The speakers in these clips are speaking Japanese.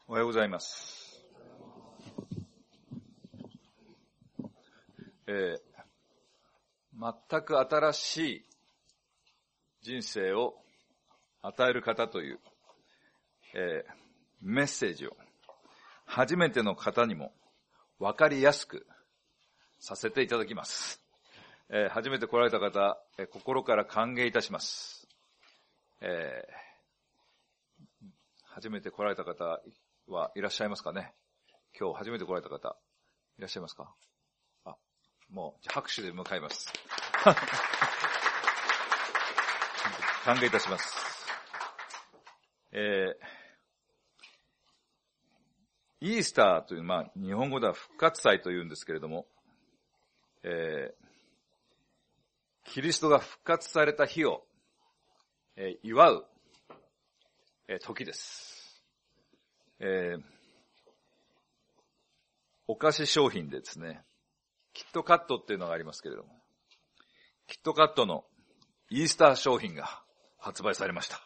おはようございます。全く新しい人生を与える方という、メッセージを初めての方にも分かりやすくさせていただきます。初めて来られた方、心から歓迎いたします。初めて来られた方はいらっしゃいますかね。今日初めて来られた方いらっしゃいますか。もう拍手で迎えます。歓迎いたします。イースターという、日本語では復活祭というんですけれども、キリストが復活された日を、祝う、時です。お菓子商品でですね、キットカットっていうのがありますけれども、キットカットのイースター商品が発売されました。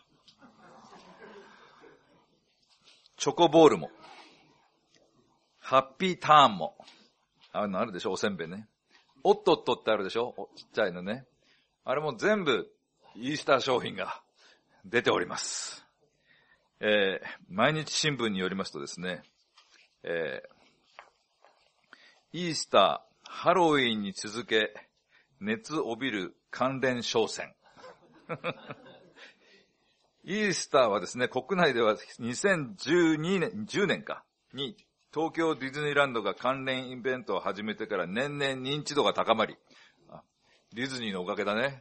チョコボールも、ハッピーターンも、あるでしょ、おせんべいね。おっとっとってあるでしょ、ちっちゃいのね。あれも全部イースター商品が出ております。毎日新聞によりますとですね、イースター、ハロウィーンに続け、熱帯びる関連商戦。イースターはですね、国内では10年かに、東京ディズニーランドが関連イベントを始めてから年々認知度が高まり、ディズニーのおかげだね。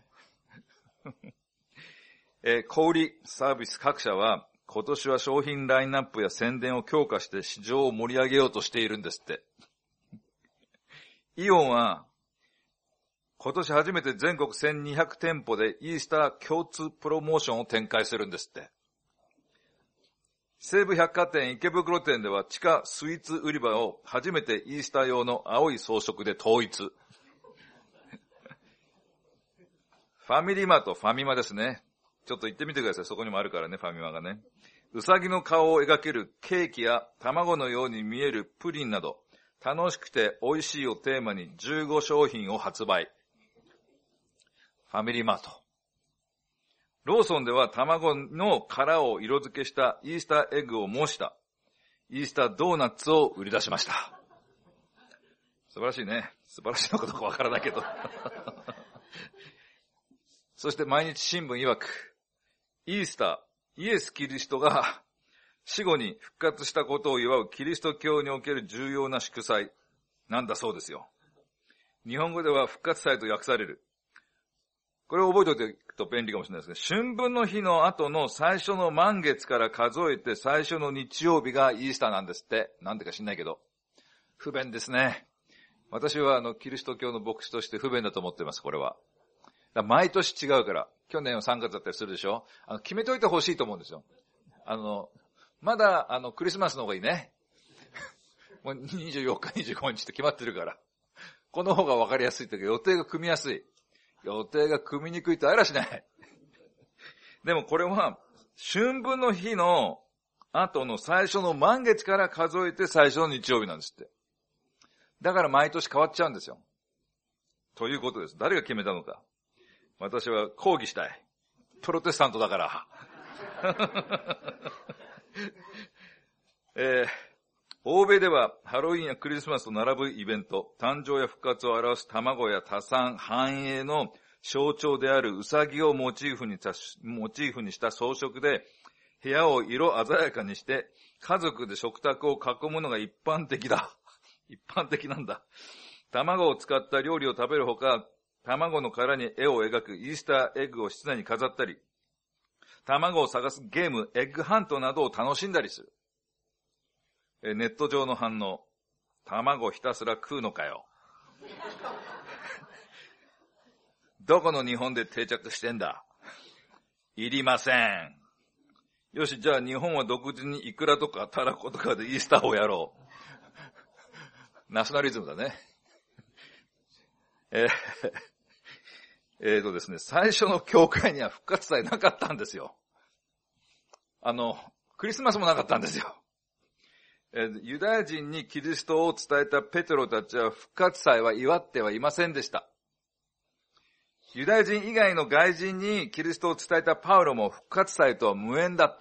小売サービス各社は、今年は商品ラインナップや宣伝を強化して市場を盛り上げようとしているんですって。イオンは今年初めて全国1200店舗でイースター共通プロモーションを展開するんですって。西武百貨店池袋店では地下スイーツ売り場を初めてイースター用の青い装飾で統一。ファミリーマート、ファミマですね。ちょっと行ってみてください。そこにもあるからね、ファミマがね。うさぎの顔を描けるケーキや卵のように見えるプリンなど、楽しくて美味しいをテーマに15商品を発売。ファミリーマート。ローソンでは卵の殻を色付けしたイースターエッグを模したイースタードーナツを売り出しました。素晴らしいね。素晴らしいのかどうかわからないけど。そして毎日新聞曰く、イースター、イエス・キリストが死後に復活したことを祝うキリスト教における重要な祝祭なんだそうですよ。日本語では復活祭と訳される。これを覚えておいておくと便利かもしれないですけど、春分の日の後の最初の満月から数えて最初の日曜日がイースターなんですって。なんでか知んないけど。不便ですね。私はキリスト教の牧師として不便だと思っています、これは。毎年違うから。去年は3月だったりするでしょ。決めといてほしいと思うんですよ。まだ、クリスマスの方がいいね。もう24日、25日って決まってるから。この方が分かりやすいというか、予定が組みやすい。予定が組みにくいとあらしない。でもこれは、春分の日の後の最初の満月から数えて最初の日曜日なんですって。だから毎年変わっちゃうんですよ。ということです。誰が決めたのか。私は抗議したい。プロテスタントだから。欧米ではハロウィンやクリスマスと並ぶイベント、誕生や復活を表す卵や多産、繁栄の象徴であるウサギをモチーフにした装飾で、部屋を色鮮やかにして、家族で食卓を囲むのが一般的だ。一般的なんだ。卵を使った料理を食べるほか、卵の殻に絵を描くイースターエッグを室内に飾ったり、卵を探すゲーム、エッグハントなどを楽しんだりする。ネット上の反応。卵ひたすら食うのかよ。どこの日本で定着してんだ。いりません。よし、じゃあ日本は独自にイクラとかタラコとかでイースターをやろう。ナショナリズムだね。ですね、最初の教会には復活祭なかったんですよ。クリスマスもなかったんですよ。 ユダヤ人にキリストを伝えたペテロたちは復活祭は祝ってはいませんでした。ユダヤ人以外の外人にキリストを伝えたパウロも復活祭とは無縁だった。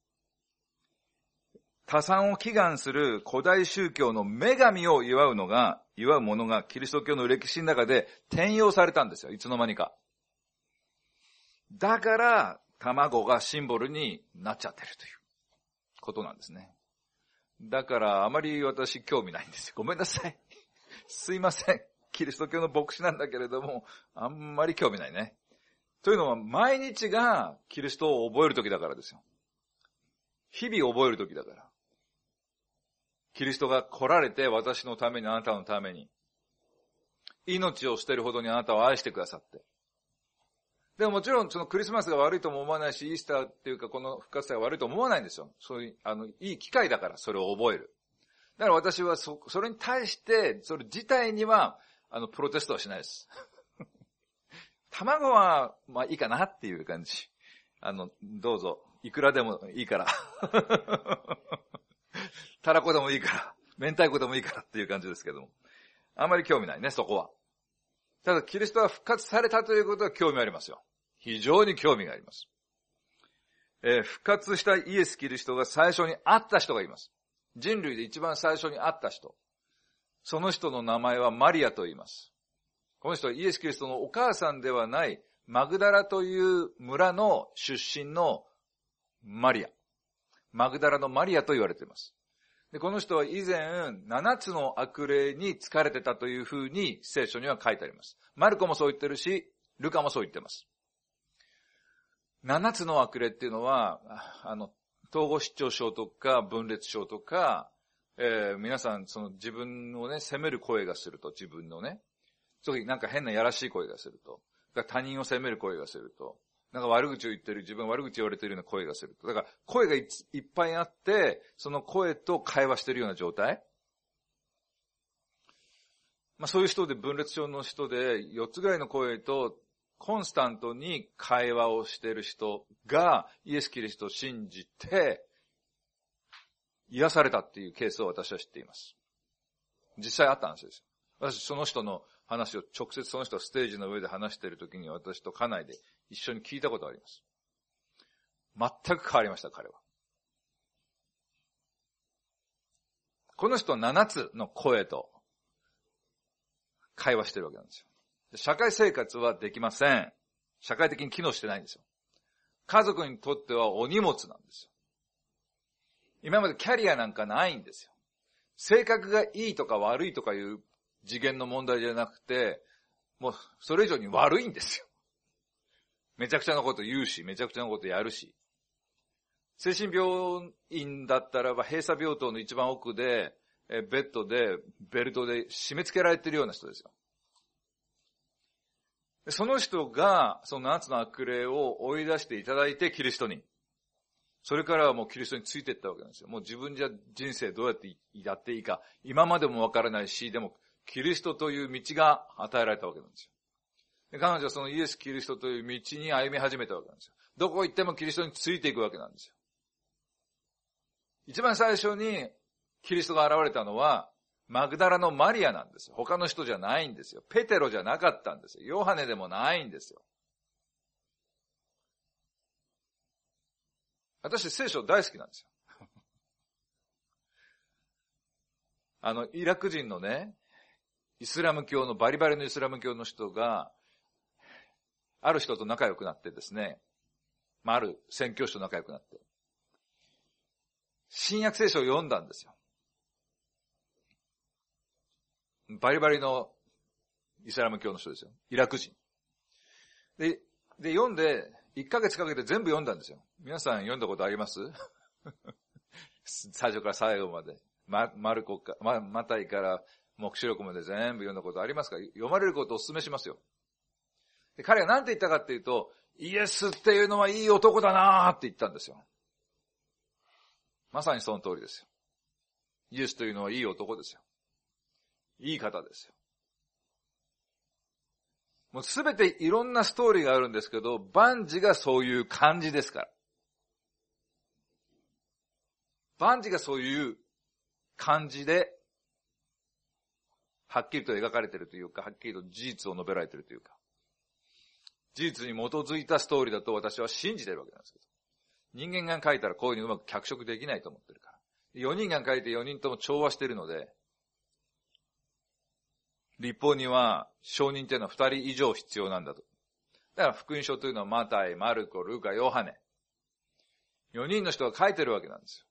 他産を祈願する古代宗教の女神を祝うものがキリスト教の歴史の中で転用されたんですよ。いつの間にか。だから、卵がシンボルになっちゃってるということなんですね。だから、あまり私興味ないんですよ。ごめんなさい。すいません。キリスト教の牧師なんだけれども、あんまり興味ないね。というのは、毎日がキリストを覚える時だからですよ。日々覚える時だから。キリストが来られて、私のために、あなたのために、命を捨てるほどにあなたを愛してくださって。でももちろんそのクリスマスが悪いとも思わないし、イースターっていうかこの復活祭が悪いと思わないんですよ。そういう、いい機会だからそれを覚える。だから私はそれに対して、それ自体には、プロテストはしないです。卵は、まあいいかなっていう感じ。どうぞ、いくらでもいいから。たらこでもいいから、明太子でもいいからっていう感じですけども。あまり興味ないね、そこは。ただ、キリストは復活されたということは興味ありますよ。非常に興味があります。復活したイエス・キリストが最初に会った人がいます。人類で一番最初に会った人。その人の名前はマリアと言います。この人はイエス・キリストのお母さんではないマグダラという村の出身のマリア。マグダラのマリアと言われています。で、この人は以前7つの悪霊に疲れてたというふうに聖書には書いてあります。マルコもそう言ってるし、ルカもそう言ってます。7つの悪霊っていうのは、統合失調症とか分裂症とか、皆さんその自分をね、責める声がすると、自分のね、そういうなんか変なやらしい声がすると、他人を責める声がすると、なんか悪口を言ってる、自分悪口言われているような声がすると。だから声がいっぱいあって、その声と会話しているような状態。まあそういう人で、分裂症の人で、4つぐらいの声とコンスタントに会話をしている人がイエス・キリストを信じて癒されたっていうケースを私は知っています。実際あった話です。私その人の話を直接その人がステージの上で話しているときに私と家内で一緒に聞いたことがあります。全く変わりました、彼は。この人は7つの声と会話してるわけなんですよ。社会生活はできません。社会的に機能してないんですよ。家族にとってはお荷物なんですよ。今までキャリアなんかないんですよ。性格がいいとか悪いとかいう次元の問題じゃなくて、もうそれ以上に悪いんですよ。めちゃくちゃなこと言うし、めちゃくちゃなことやるし。精神病院だったらば閉鎖病棟の一番奥で、ベッドでベルトで締め付けられているような人ですよ。その人がその7つの悪霊を追い出していただいてキリストに。それからはもうキリストについていったわけなんですよ。もう自分じゃ人生どうやってやっていいか、今までもわからないし、でもキリストという道が与えられたわけなんですよ。で彼女はそのイエス・キリストという道に歩み始めたわけなんですよ。どこ行ってもキリストについていくわけなんですよ。一番最初にキリストが現れたのはマグダラのマリアなんですよ。他の人じゃないんですよ。ペテロじゃなかったんですよ。ヨハネでもないんですよ。私聖書大好きなんですよ。イラク人のね、イスラム教のバリバリのイスラム教の人が、ある人と仲良くなってですね、ある宣教師と仲良くなって、新約聖書を読んだんですよ。バリバリのイスラム教の人ですよ。イラク人。で、読んで、1ヶ月かけて全部読んだんですよ。皆さん読んだことあります最初から最後まで。マルコか、マタイから黙示録まで全部読んだことありますか？読まれることをお勧めしますよ。で彼が何て言ったかっていうと、イエスっていうのはいい男だなーって言ったんですよ。まさにその通りですよ。イエスというのはいい男ですよ。いい方ですよ。もうすべていろんなストーリーがあるんですけど、万事がそういう感じですから。万事がそういう漢字で、はっきりと描かれているというか、はっきりと事実を述べられているというか、事実に基づいたストーリーだと私は信じているわけなんですけど、人間が書いたらこういうのうまく脚色できないと思ってるから。4人が書いて4人とも調和しているので、律法には証人というのは2人以上必要なんだと。だから福音書というのはマタイ、マルコ、ルカ、ヨハネ。4人の人が書いてるわけなんですよ。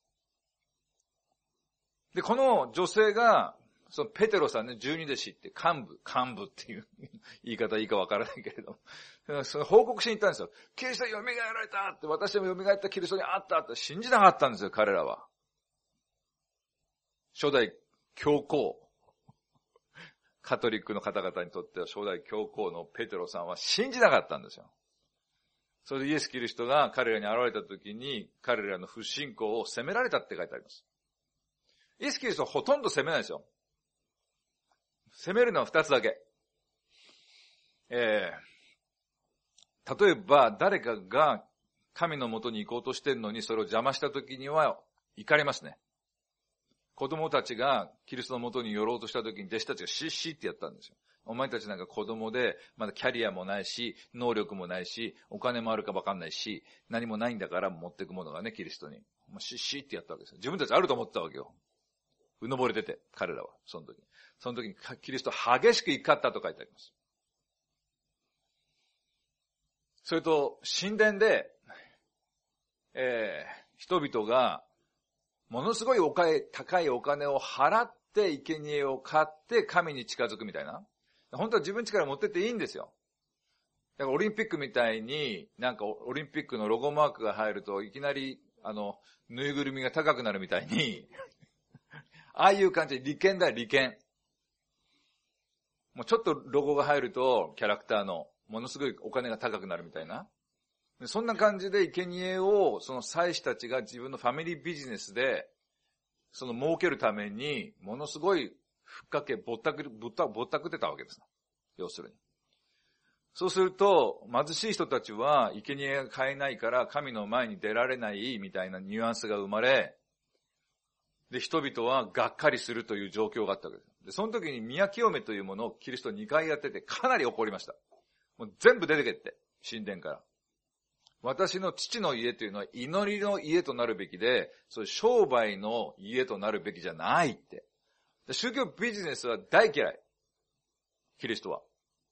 で、この女性が、そのペテロさんね、十二弟子って幹部っていう言い方いいかわからないけれども、その報告しに行ったんですよ。キリストに蘇られたって、私でも蘇ったキリストに会ったって信じなかったんですよ、彼らは。初代教皇、カトリックの方々にとっては初代教皇のペテロさんは信じなかったんですよ。それでイエス・キリストが彼らに現れた時に、彼らの不信仰を責められたって書いてあります。イエス・キリストはほとんど責めないですよ。責めるのは2つだけ。例えば誰かが神のもとに行こうとしてるのにそれを邪魔した時には怒りますね。子供たちがキリストのもとに寄ろうとした時に弟子たちがシッシッってやったんですよ。お前たちなんか子供でまだキャリアもないし能力もないしお金もあるか分かんないし何もないんだから持っていくものがねキリストにシッシッってやったわけですよ。自分たちあると思ってたわけよ。うぬぼれてて彼らはその時にキリスト激しく怒ったと書いてあります。それと神殿で、人々がものすごい高いお金を払って生贄を買って神に近づくみたいな。本当は自分力持ってっていいんですよ。だからオリンピックみたいになんかオリンピックのロゴマークが入るといきなりぬいぐるみが高くなるみたいにああいう感じで利権だよ利権。もうちょっとロゴが入るとキャラクターのものすごいお金が高くなるみたいな。そんな感じで生贄をその祭司たちが自分のファミリービジネスでその儲けるためにものすごいふっかけぼったくってたわけです。要するに。そうすると貧しい人たちは生贄が買えないから神の前に出られないみたいなニュアンスが生まれ、で人々はがっかりするという状況があったわけです。でその時に宮清めというものをキリスト2回やっててかなり怒りました。もう全部出てけって神殿から。私の父の家というのは祈りの家となるべきで、そういう商売の家となるべきじゃないって。宗教ビジネスは大嫌い。キリストは。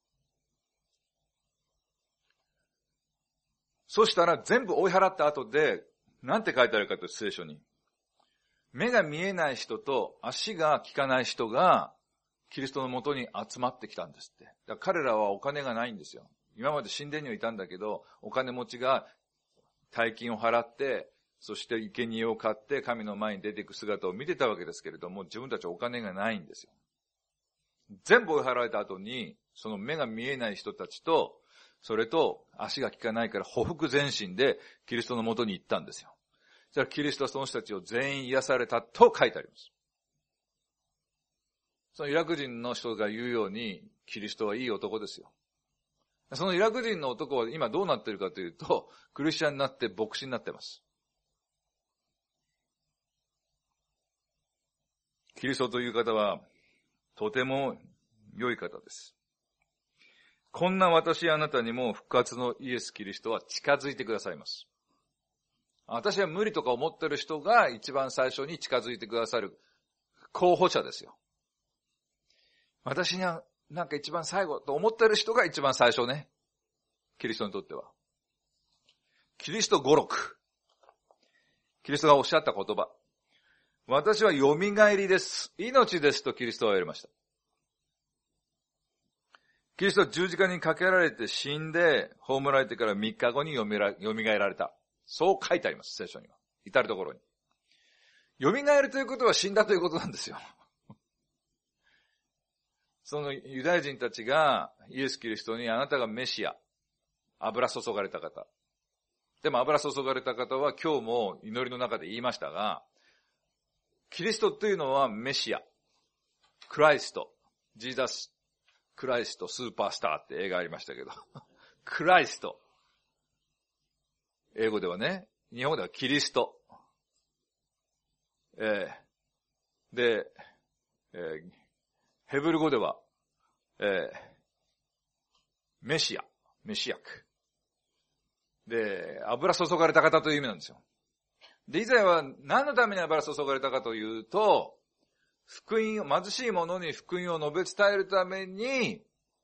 そしたら全部追い払った後で、なんて書いてあるかという聖書に。目が見えない人と足が効かない人がキリストのもとに集まってきたんですって。だから彼らはお金がないんですよ。今まで神殿にはいたんだけど、お金持ちが大金を払って、そして生贄を買って神の前に出ていく姿を見てたわけですけれども、自分たちはお金がないんですよ。全部追い払われた後に、その目が見えない人たちと、それと足が効かないから匍匐前進でキリストのもとに行ったんですよ。そしたらキリストはその人たちを全員癒されたと書いてあります。そのイラク人の人が言うように、キリストはいい男ですよ。そのイラク人の男は今どうなっているかというと、クリスチャンになって牧師になっています。キリストという方はとても良い方です。こんな私あなたにも復活のイエス・キリストは近づいてくださいます。私は無理とか思っている人が一番最初に近づいてくださる候補者ですよ。私にはなんか一番最後と思っている人が一番最初ね。キリストにとっては。キリスト語録。キリストがおっしゃった言葉。私は蘇りです。命ですとキリストは言われました。キリストは十字架にかけられて死んで、葬られてから3日後に蘇られた。そう書いてあります、聖書には。至るところに。蘇るということは死んだということなんですよ。そのユダヤ人たちがイエス・キリストにあなたがメシア、油注がれた方。でも油注がれた方は今日も祈りの中で言いましたが、キリストというのはメシア、クライスト、ジーザス、クライスト、スーパースターって映画ありましたけど、クライスト。英語ではね、日本語ではキリスト。 で、ヘブル語では、メシアク。で、油注がれた方という意味なんですよ。で、イザヤは何のために油注がれたかというと、福音を、貧しい者に福音を述べ伝えるために、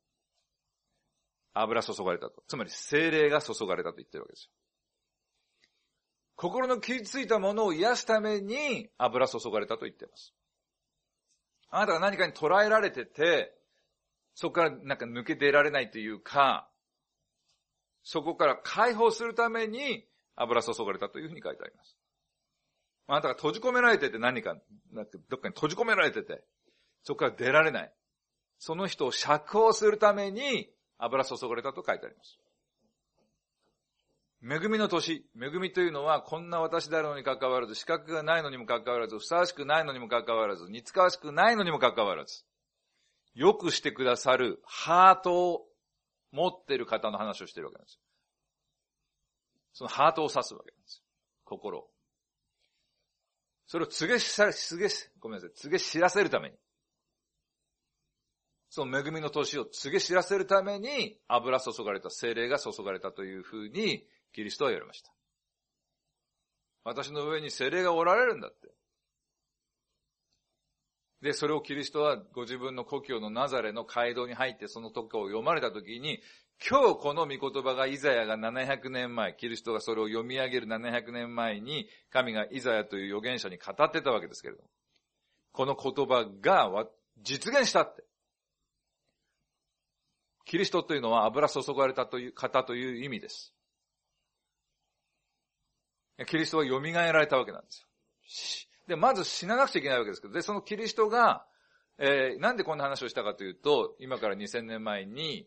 油注がれたと。つまり、聖霊が注がれたと言ってるわけですよ。心の傷ついたものを癒すために、油注がれたと言っています。あなたが何かに捉えられてて、そこからなんか抜け出られないというか、そこから解放するために油注がれたというふうに書いてあります。あなたが閉じ込められててなんかどっかに閉じ込められてて、そこから出られない。その人を釈放するために油注がれたと書いてあります。恵みの年。恵みというのは、こんな私であるのに関わらず、資格がないのにも関わらず、ふさわしくないのにも関わらず、似つかわしくないのにも関わらず、よくしてくださるハートを持っている方の話をしているわけなんですよ。そのハートを指すわけなんですよ。心を。それを告げ知らせるために。その恵みの年を告げ知らせるために、油注がれた、聖霊が注がれたというふうに、キリストは言われました。私の上に聖霊がおられるんだって。で、それをキリストはご自分の故郷のナザレの街道に入ってそのとこを読まれたときに、今日この御言葉がイザヤが700年前、キリストがそれを読み上げる700年前に、神がイザヤという預言者に語ってたわけですけれども、この言葉が実現したって。キリストというのは油注がれたという方という意味です。キリストは蘇られたわけなんですよ。で、まず死ななくちゃいけないわけですけど、で、そのキリストが、なんでこんな話をしたかというと、今から2000年前に、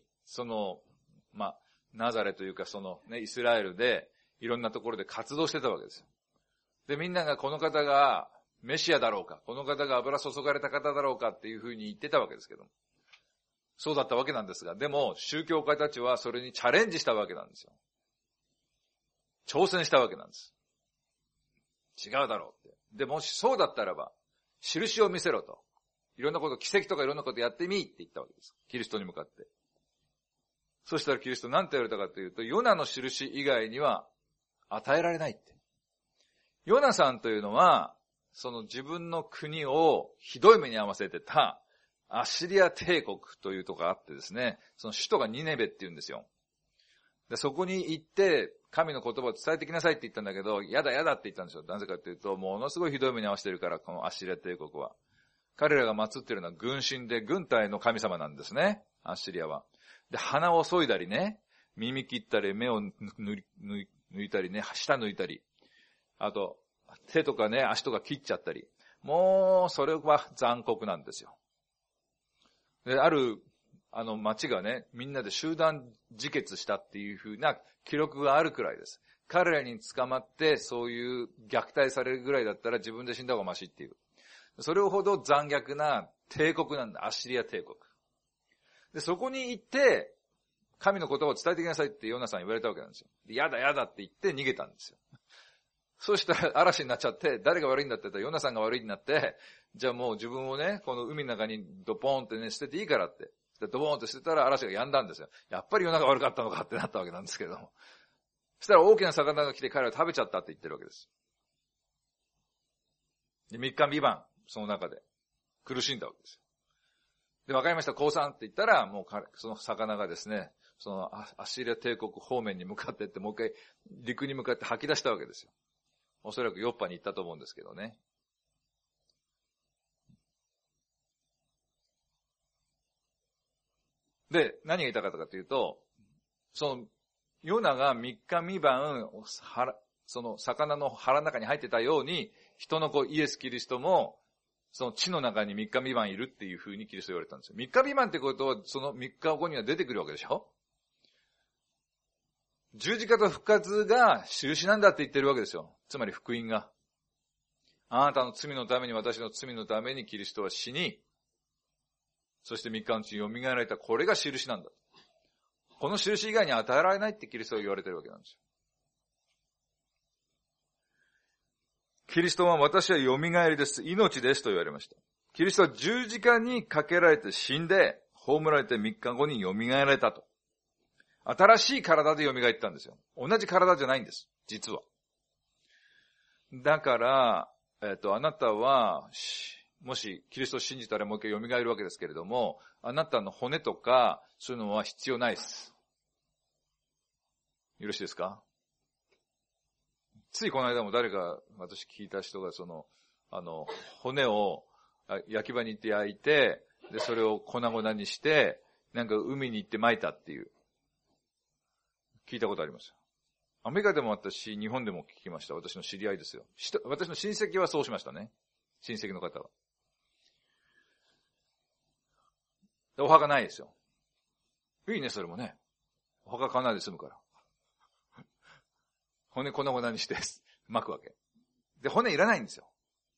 ナザレというかイスラエルで、いろんなところで活動してたわけですよ。で、みんながこの方がメシアだろうか、この方が油注がれた方だろうかっていうふうに言ってたわけですけども。そうだったわけなんですが、でも宗教家たちはそれにチャレンジしたわけなんですよ。挑戦したわけなんです。違うだろうって。で、もしそうだったらば、印を見せろと。いろんなこと、奇跡とかいろんなことやってみって言ったわけです。キリストに向かって。そしたらキリスト何て言われたかというと、ヨナの印以外には与えられないって。ヨナさんというのは、その自分の国をひどい目に遭わせてたアッシリア帝国というところがあってですね、その首都がニネベって言うんですよ。で、そこに行って、神の言葉を伝えてきなさいって言ったんだけど、やだって言ったんですよ。なぜかというと、ものすごいひどい目に遭わせてるから、このアッシリア帝国は。彼らが祀っているのは軍神で軍隊の神様なんですね。アッシリアは。で、鼻を削いだりね、耳切ったり、目を抜いたりね、舌抜いたり、あと、手とかね、足とか切っちゃったり。もう、それは残酷なんですよ。で、ある、町がね、みんなで集団自決したっていう風な記録があるくらいです。彼らに捕まって、そういう虐待されるぐらいだったら自分で死んだ方がマシっていう。それほど残虐な帝国なんだ。アッシリア帝国。で、そこに行って、神の言葉を伝えてきなさいってヨナさん言われたわけなんですよ。で、やだって言って逃げたんですよ。そうしたら嵐になっちゃって、誰が悪いんだって言ったらヨナさんが悪いになって、じゃあもう自分をね、この海の中にドポーンってね、捨てていいからって。でドボーンって捨てたら嵐が止んだんですよ。やっぱりヨナが悪かったのかってなったわけなんですけれども。そしたら大きな魚が来て彼らを食べちゃったって言ってるわけです。で、3日3晩、その中で苦しんだわけですよ。で、わかりました、降参って言ったら、もうその魚がですね、そのアッシリア帝国方面に向かってって、もう一回陸に向かって吐き出したわけですよ。おそらくヨッパに行ったと思うんですけどね。で、何が言いたかったかというと、その、ヨナが3日3晩、その魚の腹の中に入ってたように、人の子イエス・キリストも、その地の中に3日3晩いるっていう風にキリスト言われたんですよ。3日3晩ってことは、その3日後には出てくるわけでしょ？十字架と復活が印なんだって言ってるわけですよ。つまり福音が。あなたの罪のために、私の罪のためにキリストは死に、そして3日のうちに蘇られた、これが印なんだ。この印以外に与えられないってキリストは言われてるわけなんですよ。 キリストは私は蘇りです。命ですと言われました。キリストは十字架にかけられて死んで、葬られて3日後に蘇られたと。新しい体で蘇ったんですよ。同じ体じゃないんです。実は。だから、あなたは、もしキリストを信じたらもう一回蘇るわけですけれども、あなたの骨とか、そういうのは必要ないです。よろしいですか？ついこの間も誰か私聞いた人が骨を焼き場に行って焼いて、で、それを粉々にして、なんか海に行って撒いたっていう、聞いたことあります。アメリカでもあったし、日本でも聞きました。私の知り合いですよ。私の親戚はそうしましたね。親戚の方は。お墓ないですよ。いいね、それもね。お墓買わないで済むから。骨粉々にして巻くわけ。で、骨いらないんですよ。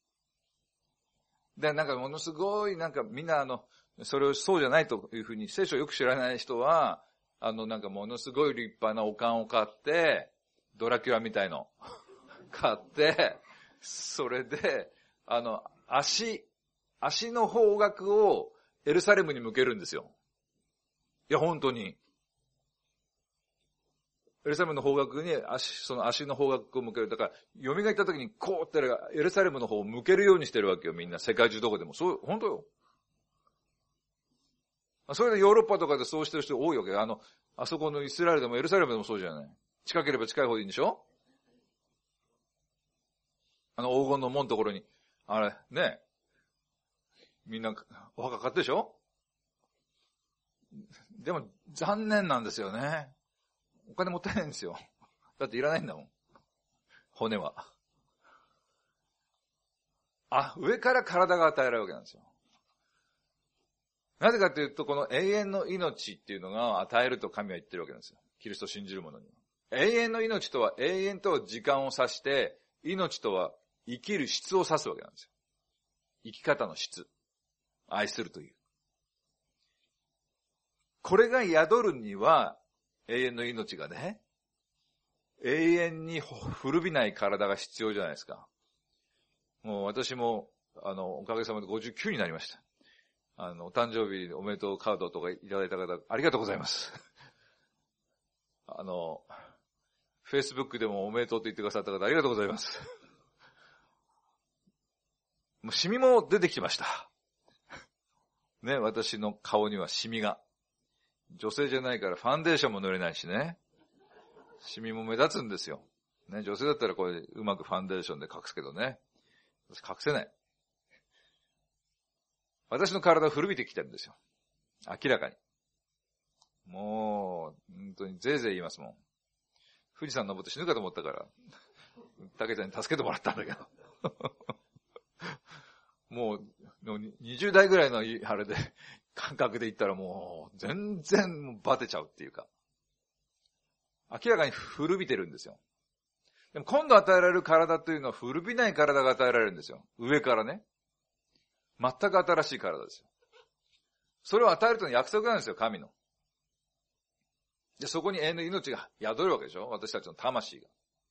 で、なんかものすごい、なんかみんなそれをそうじゃないというふうに、聖書をよく知らない人は、なんかものすごい立派なお棺を買って、ドラキュラみたいの買って、それで、足の方角をエルサレムに向けるんですよ。いや、本当に。エルサレムの方角にその足の方角を向ける。だから、蘇った時にこうってエルサレムの方を向けるようにしてるわけよ、みんな。世界中どこでも。そう、本当よ。それでヨーロッパとかでそうしてる人多いわけ。あそこのイスラエルでもエルサレムでもそうじゃない。近ければ近いほどいいんでしょ？黄金の門のところに、あれ、ね。みんなお墓買ってでしょ？でも残念なんですよね。お金もったいないんですよ。だっていらないんだもん。骨は。上から体が与えられるわけなんですよ。なぜかというと、この永遠の命っていうのが与えると神は言ってるわけなんですよ。キリストを信じる者には。永遠の命とは、永遠とは時間を指して、命とは生きる質を指すわけなんですよ。生き方の質。愛するという。これが宿るには、永遠の命がね、永遠に古びない体が必要じゃないですか。もう私も、おかげさまで59になりました。お誕生日おめでとうカードとかいただいた方、ありがとうございます。Facebook でもおめでとうと言ってくださった方、ありがとうございます。もうシミも出てきました。ね、私の顔にはシミが。女性じゃないからファンデーションも塗れないしね。シミも目立つんですよ。ね、女性だったらこれうまくファンデーションで隠すけどね。私隠せない。私の体は古びてきてるんですよ。明らかに。もう、本当にぜいぜい言いますもん。富士山登って死ぬかと思ったから、竹ちゃんに助けてもらったんだけど。もう、20代ぐらいのあれで、感覚で言ったらもう、全然バテちゃうっていうか。明らかに古びてるんですよ。でも今度与えられる体というのは古びない体が与えられるんですよ。上からね。全く新しい体ですよ。それを与えるというのは約束なんですよ、神の。で、そこに永遠の命が宿るわけでしょ？私たちの魂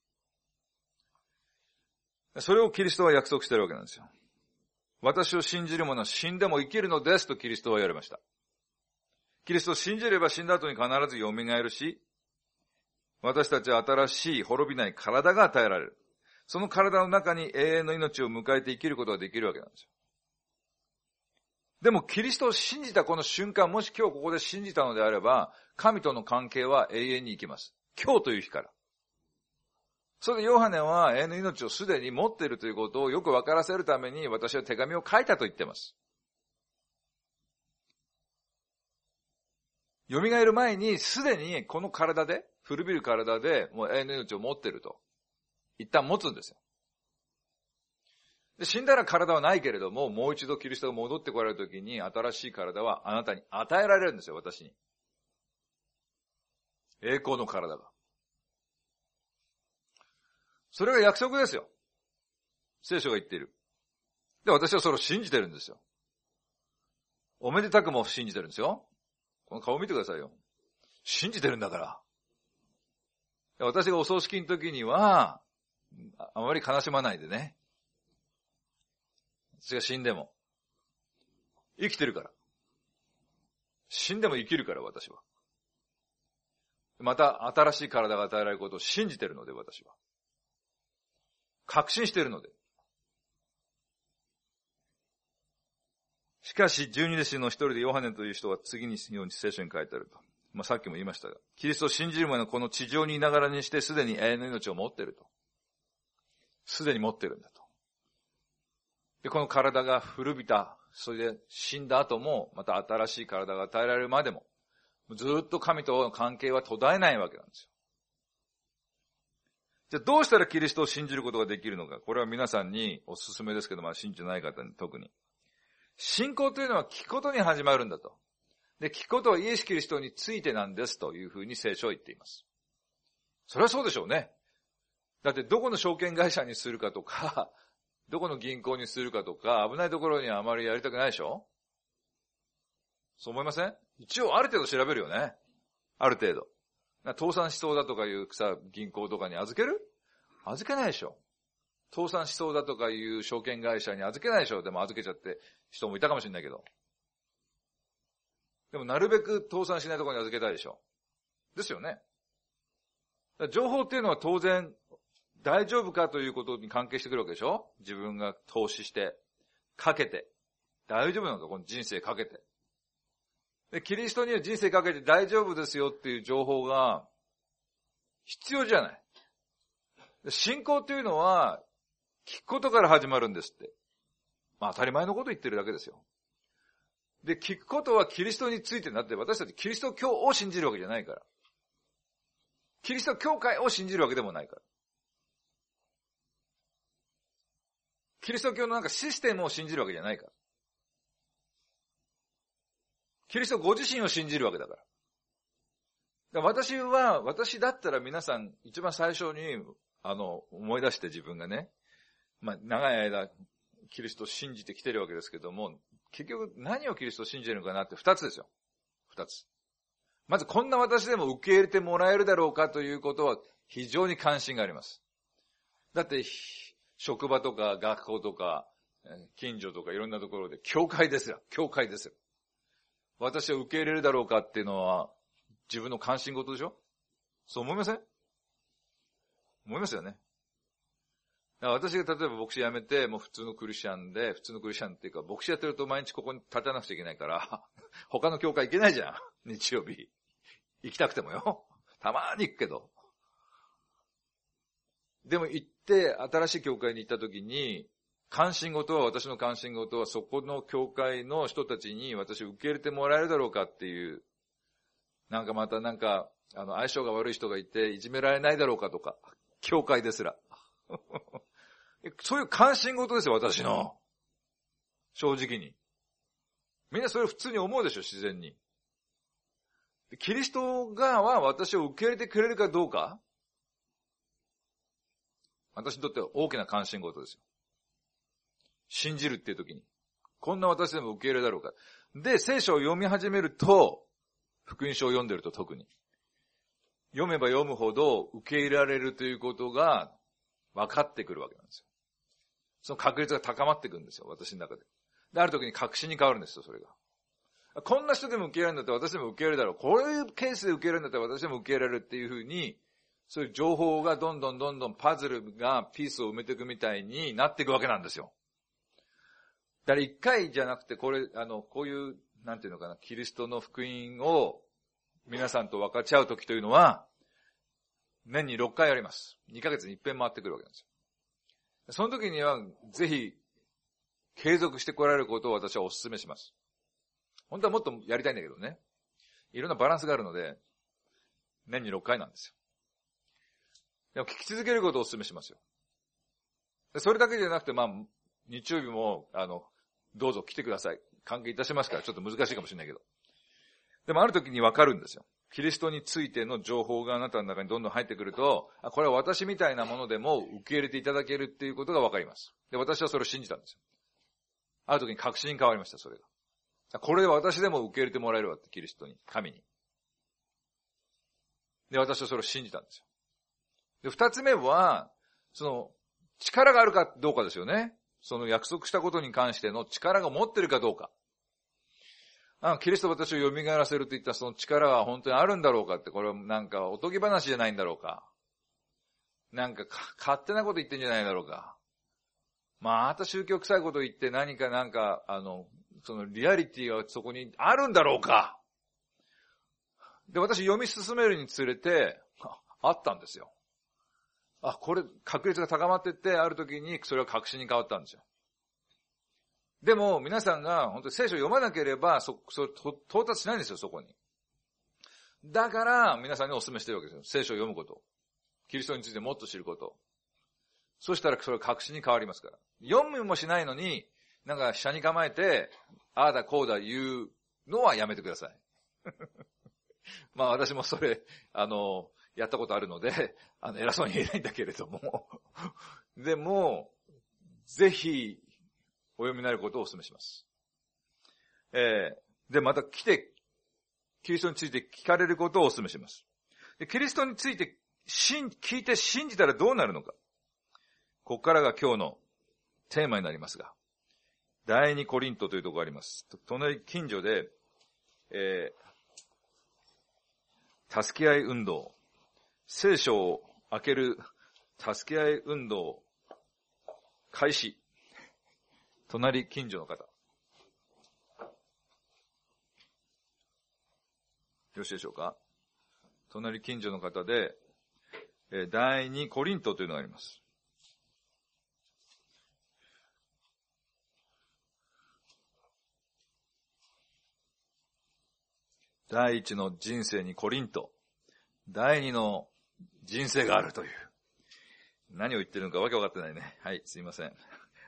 が。それをキリストは約束しているわけなんですよ。私を信じる者は死んでも生きるのですとキリストは言われました。キリストを信じれば死んだ後に必ず蘇るし、私たちは新しい滅びない体が与えられる。その体の中に永遠の命を迎えて生きることができるわけなんですよ。でもキリストを信じたこの瞬間、もし今日ここで信じたのであれば、神との関係は永遠に生きます。今日という日から。それでヨハネは永遠の命をすでに持っているということをよく分からせるために私は手紙を書いたと言っています。蘇る前にすでにこの体で、古びる体でもう永遠の命を持っていると。一旦持つんですよ。で、死んだら体はないけれども、もう一度キリストが戻ってこられるときに新しい体はあなたに与えられるんですよ、私に。栄光の体が。それが約束ですよ。聖書が言っている。で、私はそれを信じてるんですよ。おめでたくも信じてるんですよ。この顔見てくださいよ。信じてるんだから。私がお葬式の時には、あまり悲しまないでね。 私が死んでも。生きてるから。死んでも生きるから、私は。また、新しい体が与えられることを信じているので、私は。確信しているので。しかし、十二弟子の一人でヨハネという人は次にように聖書に書いてあると。さっきも言いましたが、キリストを信じる者のこの地上にいながらにしてすでに永遠の命を持っていると。すでに持っているんだと。で、この体が古びた、それで死んだ後も、また新しい体が与えられるまでも、ずっと神との関係は途絶えないわけなんですよ。じゃあどうしたらキリストを信じることができるのか。これは皆さんにお勧めですけど、信じてない方に特に。信仰というのは聞くことに始まるんだと。で、聞くことはイエス・キリストについてなんですというふうに聖書は言っています。それはそうでしょうね。だってどこの証券会社にするかとか、どこの銀行にするかとか、危ないところにはあまりやりたくないでしょ？そう思いません？一応ある程度調べるよね。ある程度。倒産しそうだとかいう銀行とかに預ける？預けないでしょ。倒産しそうだとかいう証券会社に預けないでしょ。でも預けちゃって人もいたかもしれないけど。でもなるべく倒産しないところに預けたいでしょ。ですよね。情報っていうのは当然大丈夫かということに関係してくるわけでしょ。自分が投資して、かけて、大丈夫なのか、この人生かけて。で、キリストには人生かけて大丈夫ですよっていう情報が必要じゃない。信仰というのは聞くことから始まるんですって。当たり前のこと言ってるだけですよ。で、聞くことはキリストについてなって、私たちキリスト教を信じるわけじゃないから。キリスト教会を信じるわけでもないから。キリスト教のシステムを信じるわけじゃないから。キリストご自身を信じるわけだから。私だったら皆さん一番最初に、思い出して自分がね、長い間、キリストを信じてきてるわけですけども、結局何をキリストを信じてるのかなって二つですよ。二つ。まずこんな私でも受け入れてもらえるだろうかということは非常に関心があります。だって、職場とか学校とか、近所とかいろんなところで、教会ですよ。私を受け入れるだろうかっていうのは自分の関心事でしょ？そう思いません？思いますよね。私が例えば牧師辞めて、もう普通のクリスチャンっていうか、牧師やってると毎日ここに立たなくちゃいけないから、他の教会行けないじゃん。日曜日。行きたくてもよ。たまーに行くけど。でも行って、新しい教会に行った時に、私の関心事はそこの教会の人たちに私を受け入れてもらえるだろうかっていう、相性が悪い人がいていじめられないだろうかとか、教会ですら。そういう関心事ですよ、私の。正直に。みんなそれ普通に思うでしょ、自然に。キリストが私を受け入れてくれるかどうか、私にとっては大きな関心事ですよ。信じるっていう時に。こんな私でも受け入れだろうか。で、聖書を読み始めると、福音書を読んでると特に。読めば読むほど受け入れられるということが分かってくるわけなんですよ。その確率が高まってくるんですよ、私の中で。で、ある時に確信に変わるんですよ、それが。こんな人でも受け入れるんだったら私でも受け入れるだろう。こういうケースで受け入れるんだったら私でも受け入れられるっていうふうに、そういう情報がどんどんパズルがピースを埋めていくみたいになっていくわけなんですよ。だから一回じゃなくて、こういう、キリストの福音を皆さんと分かち合うときというのは、年に6回あります。2ヶ月に一遍回ってくるわけなんですよ。その時には、ぜひ、継続して来られることを私はお勧めします。本当はもっとやりたいんだけどね。いろんなバランスがあるので、年に6回なんですよ。でも聞き続けることをお勧めしますよ。それだけじゃなくて、日曜日も、どうぞ来てください。歓迎いたしますから、ちょっと難しいかもしれないけど。でもある時に分かるんですよ。キリストについての情報があなたの中にどんどん入ってくると、これは私みたいなものでも受け入れていただけるっていうことが分かります。で、私はそれを信じたんですよ。ある時に確信に変わりました、それが。これで私でも受け入れてもらえるわって、キリストに、神に。で、私はそれを信じたんですよ。で、二つ目は、力があるかどうかですよね。 その約束したことに関しての力が持ってるかどうか。キリスト私を蘇らせるといったその力は本当にあるんだろうかって、これはなんかおとぎ話じゃないんだろうか。なんか勝手なこと言ってんじゃないだろうか。また宗教臭いこと言って何かそのリアリティがそこにあるんだろうか。で、私読み進めるにつれて、あったんですよ。これ確率が高まってって、ある時にそれは確信に変わったんですよ。でも、皆さんが本当に聖書を読まなければ、到達しないんですよ、そこに。だから、皆さんにお勧めしてるわけですよ。聖書を読むこと。キリストについてもっと知ること。そしたらそれは確信に変わりますから。読むもしないのに、なんか下に構えて、ああだこうだ言うのはやめてください。私もそれ、やったことあるので、偉そうに言えないんだけれども。でも、ぜひ、お読みになることをお勧めします。で、また来て、キリストについて聞かれることをお勧めします。でキリストについて聞いて信じたらどうなるのか。ここからが今日のテーマになりますが、第二コリントというところがあります。隣近所で、助け合い運動、聖書を開ける助け合い運動開始。隣近所の方。よろしいでしょうか。隣近所の方で、第二コリントというのがあります。第一の人生にコリント。第二の人生があるという。何を言ってるのかわけわかってないね。はい、すいません。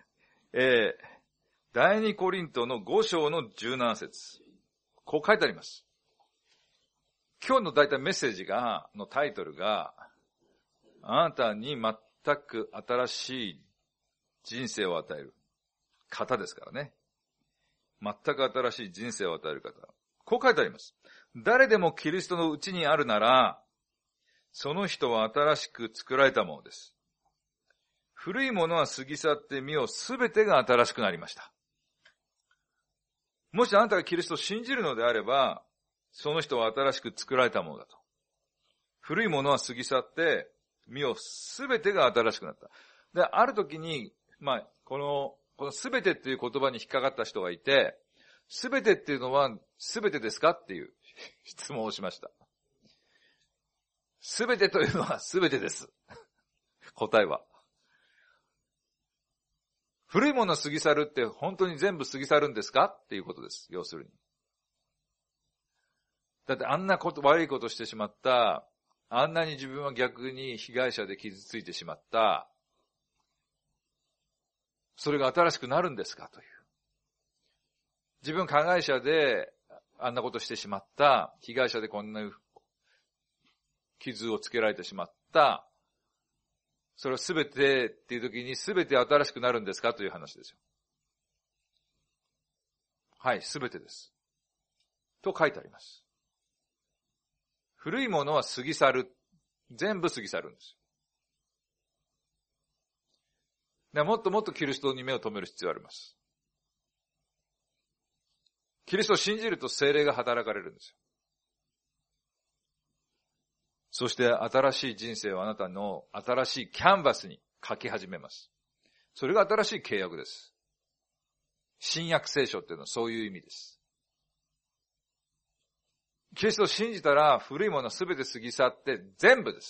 第二コリントの5章の17節。こう書いてあります。今日の大体メッセージのタイトルが、あなたに全く新しい人生を与える方ですからね。全く新しい人生を与える方。こう書いてあります。誰でもキリストのうちにあるなら、その人は新しく作られたものです。古いものは過ぎ去ってみよ、すべてが新しくなりました。もしあなたがキリストを信じるのであれば、その人は新しく作られたものだと。古いものは過ぎ去って、みよ、すべてが新しくなった。で、ある時に、このすべてっていう言葉に引っかかった人がいて、すべてっていうのはすべてですかっていう質問をしました。すべてというのはすべてです。答えは。古いもの過ぎ去るって本当に全部過ぎ去るんですかっていうことです。要するに。だってあんな悪いことしてしまった、あんなに自分は逆に被害者で傷ついてしまった、それが新しくなるんですかという。自分加害者であんなことしてしまった、被害者でこんな傷をつけられてしまった、それはすべてっていう時にすべて新しくなるんですかという話ですよ。はい、すべてです。と書いてあります。古いものは過ぎ去る。全部過ぎ去るんですよ。もっともっとキリストに目を留める必要があります。キリストを信じると聖霊が働かれるんですよ。そして新しい人生をあなたの新しいキャンバスに書き始めます。それが新しい契約です。新約聖書っていうのはそういう意味です。キリストを信じたら古いものはすべて過ぎ去って全部です。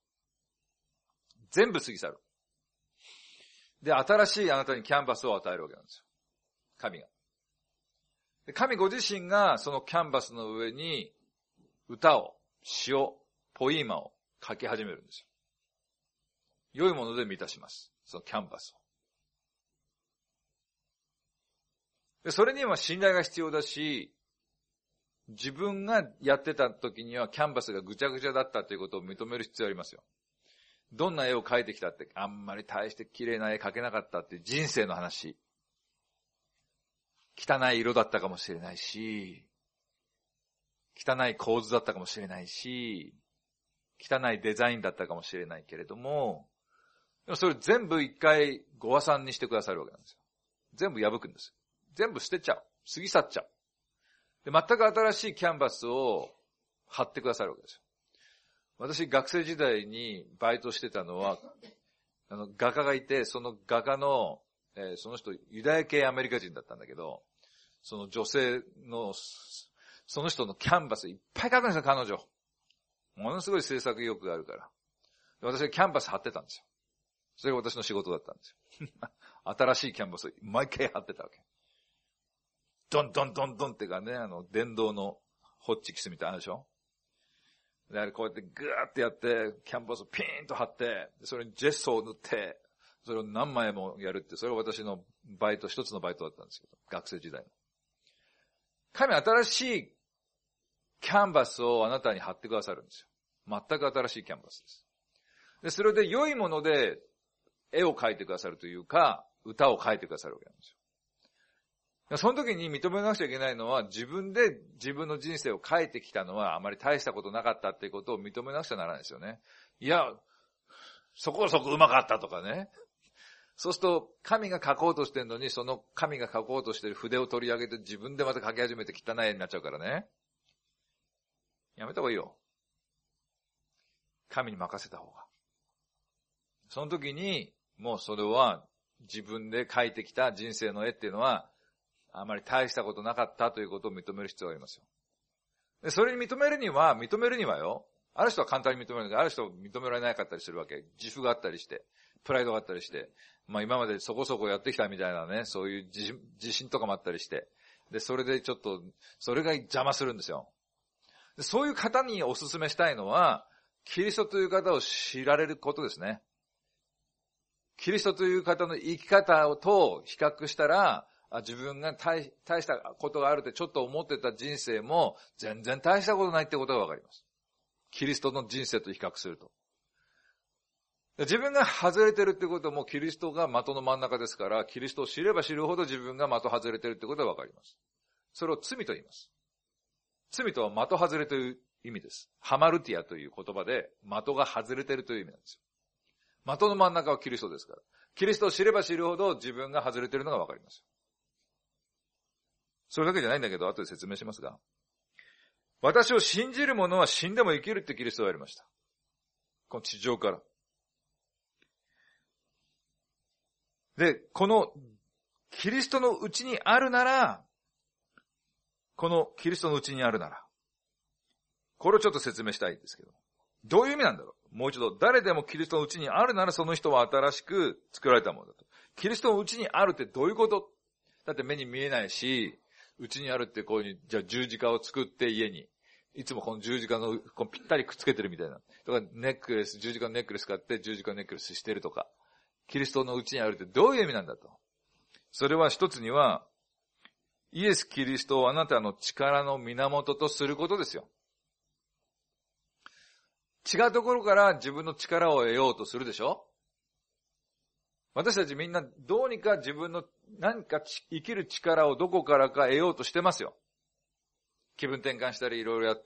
全部過ぎ去る。で、新しいあなたにキャンバスを与えるわけなんですよ。神が。で神ご自身がそのキャンバスの上に歌を、詩を、ポイーマを書き始めるんですよ。良いもので満たします。そのキャンバスを。でそれには信頼が必要だし、自分がやってた時にはキャンバスがぐちゃぐちゃだったということを認める必要ありますよ。どんな絵を描いてきたって、あんまり大して綺麗な絵描けなかったっていう人生の話。汚い色だったかもしれないし、汚い構図だったかもしれないし、汚いデザインだったかもしれないけれども、 でもそれ全部一回ご破算にしてくださるわけなんですよ。全部破くんです。全部捨てちゃう。過ぎ去っちゃう。で、全く新しいキャンバスを貼ってくださるわけですよ。私、学生時代にバイトしてたのは、画家がいて、その画家の、その人、ユダヤ系アメリカ人だったんだけど、その女性の、その人のキャンバスいっぱい描くんですよ、彼女。ものすごい制作意欲があるから。私はキャンバス貼ってたんですよ。それが私の仕事だったんですよ。新しいキャンバスを毎回貼ってたわけ。ドンドンドンドンってかね、電動のホッチキスみたいなのあるでしょ。で、あれこうやってグーってやって、キャンバスをピーンと貼って、それにジェッソを塗って、それを何枚もやるって、それが私のバイト、一つのバイトだったんですけど、学生時代の。神は新しいキャンバスをあなたに貼ってくださるんですよ。全く新しいキャンバスです。で、それで良いもので絵を描いてくださるというか、歌を描いてくださるわけなんですよ。その時に認めなくちゃいけないのは、自分で自分の人生を描いてきたのはあまり大したことなかったっていうことを認めなくちゃならないですよね。いや、そこそこ上手かったとかね。そうすると、神が描こうとしてるのに、その神が描こうとしてる筆を取り上げて自分でまた描き始めて汚い絵になっちゃうからね。やめた方がいいよ。神に任せた方が。その時に、もうそれは自分で描いてきた人生の絵っていうのは、あまり大したことなかったということを認める必要がありますよ。で、それに認めるにはよ、ある人は簡単に認めるんだけど、ある人は認められなかったりするわけ。自負があったりして、プライドがあったりして、まあ今までそこそこやってきたみたいなね、そういう自信とかもあったりして、で、それでちょっと、それが邪魔するんですよ。で、そういう方にお勧めしたいのは、キリストという方を知られることですね。キリストという方の生き方と比較したら、自分が大したことがあるってちょっと思ってた人生も全然大したことないってことがわかります。キリストの人生と比較すると。自分が外れてるってこともキリストが的の真ん中ですから、キリストを知れば知るほど自分が的外れてるってことがわかります。それを罪と言います。罪とは的外れという意味です。ハマルティアという言葉で的が外れてるという意味なんですよ。的の真ん中はキリストですから。キリストを知れば知るほど自分が外れてるのがわかります。それだけじゃないんだけど、後で説明しますが。私を信じる者は死んでも生きるってキリストは言われました。この地上から。で、このキリストのうちにあるなら、このキリストのうちにあるなら、これをちょっと説明したいんですけど。どういう意味なんだろう。もう一度、誰でもキリストのうちにあるならその人は新しく作られたものだと。キリストのうちにあるってどういうこと？だって目に見えないし、うちにあるってこういうじゃあ十字架を作って家に。いつもこの十字架のこうぴったりくっつけてるみたいな。とかネックレス、十字架のネックレス買って十字架のネックレスしてるとか。キリストのうちにあるってどういう意味なんだと。それは一つには、イエス・キリストをあなたの力の源とすることですよ。違うところから自分の力を得ようとするでしょ？私たちみんなどうにか自分の何か生きる力をどこからか得ようとしてますよ。気分転換したりいろいろやって。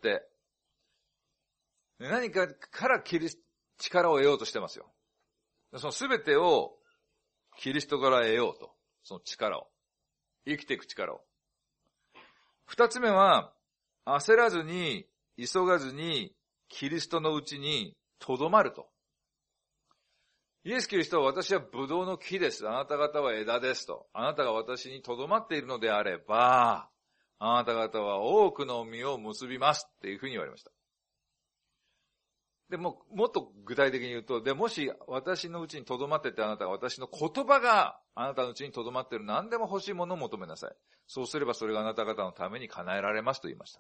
何かから力を得ようとしてますよ。そのすべてをキリストから得ようと。その力を。生きていく力を。二つ目は、焦らずに、急がずに、キリストのうちに留まると。イエス・キリストは私はブドウの木です。あなた方は枝ですと。あなたが私に留まっているのであれば、あなた方は多くの実を結びますっていうふうに言われました。でも、もっと具体的に言うと、もし私のうちに留まっててあなたが私の言葉があなたのうちに留まっている何でも欲しいものを求めなさい。そうすればそれがあなた方のために叶えられますと言いました。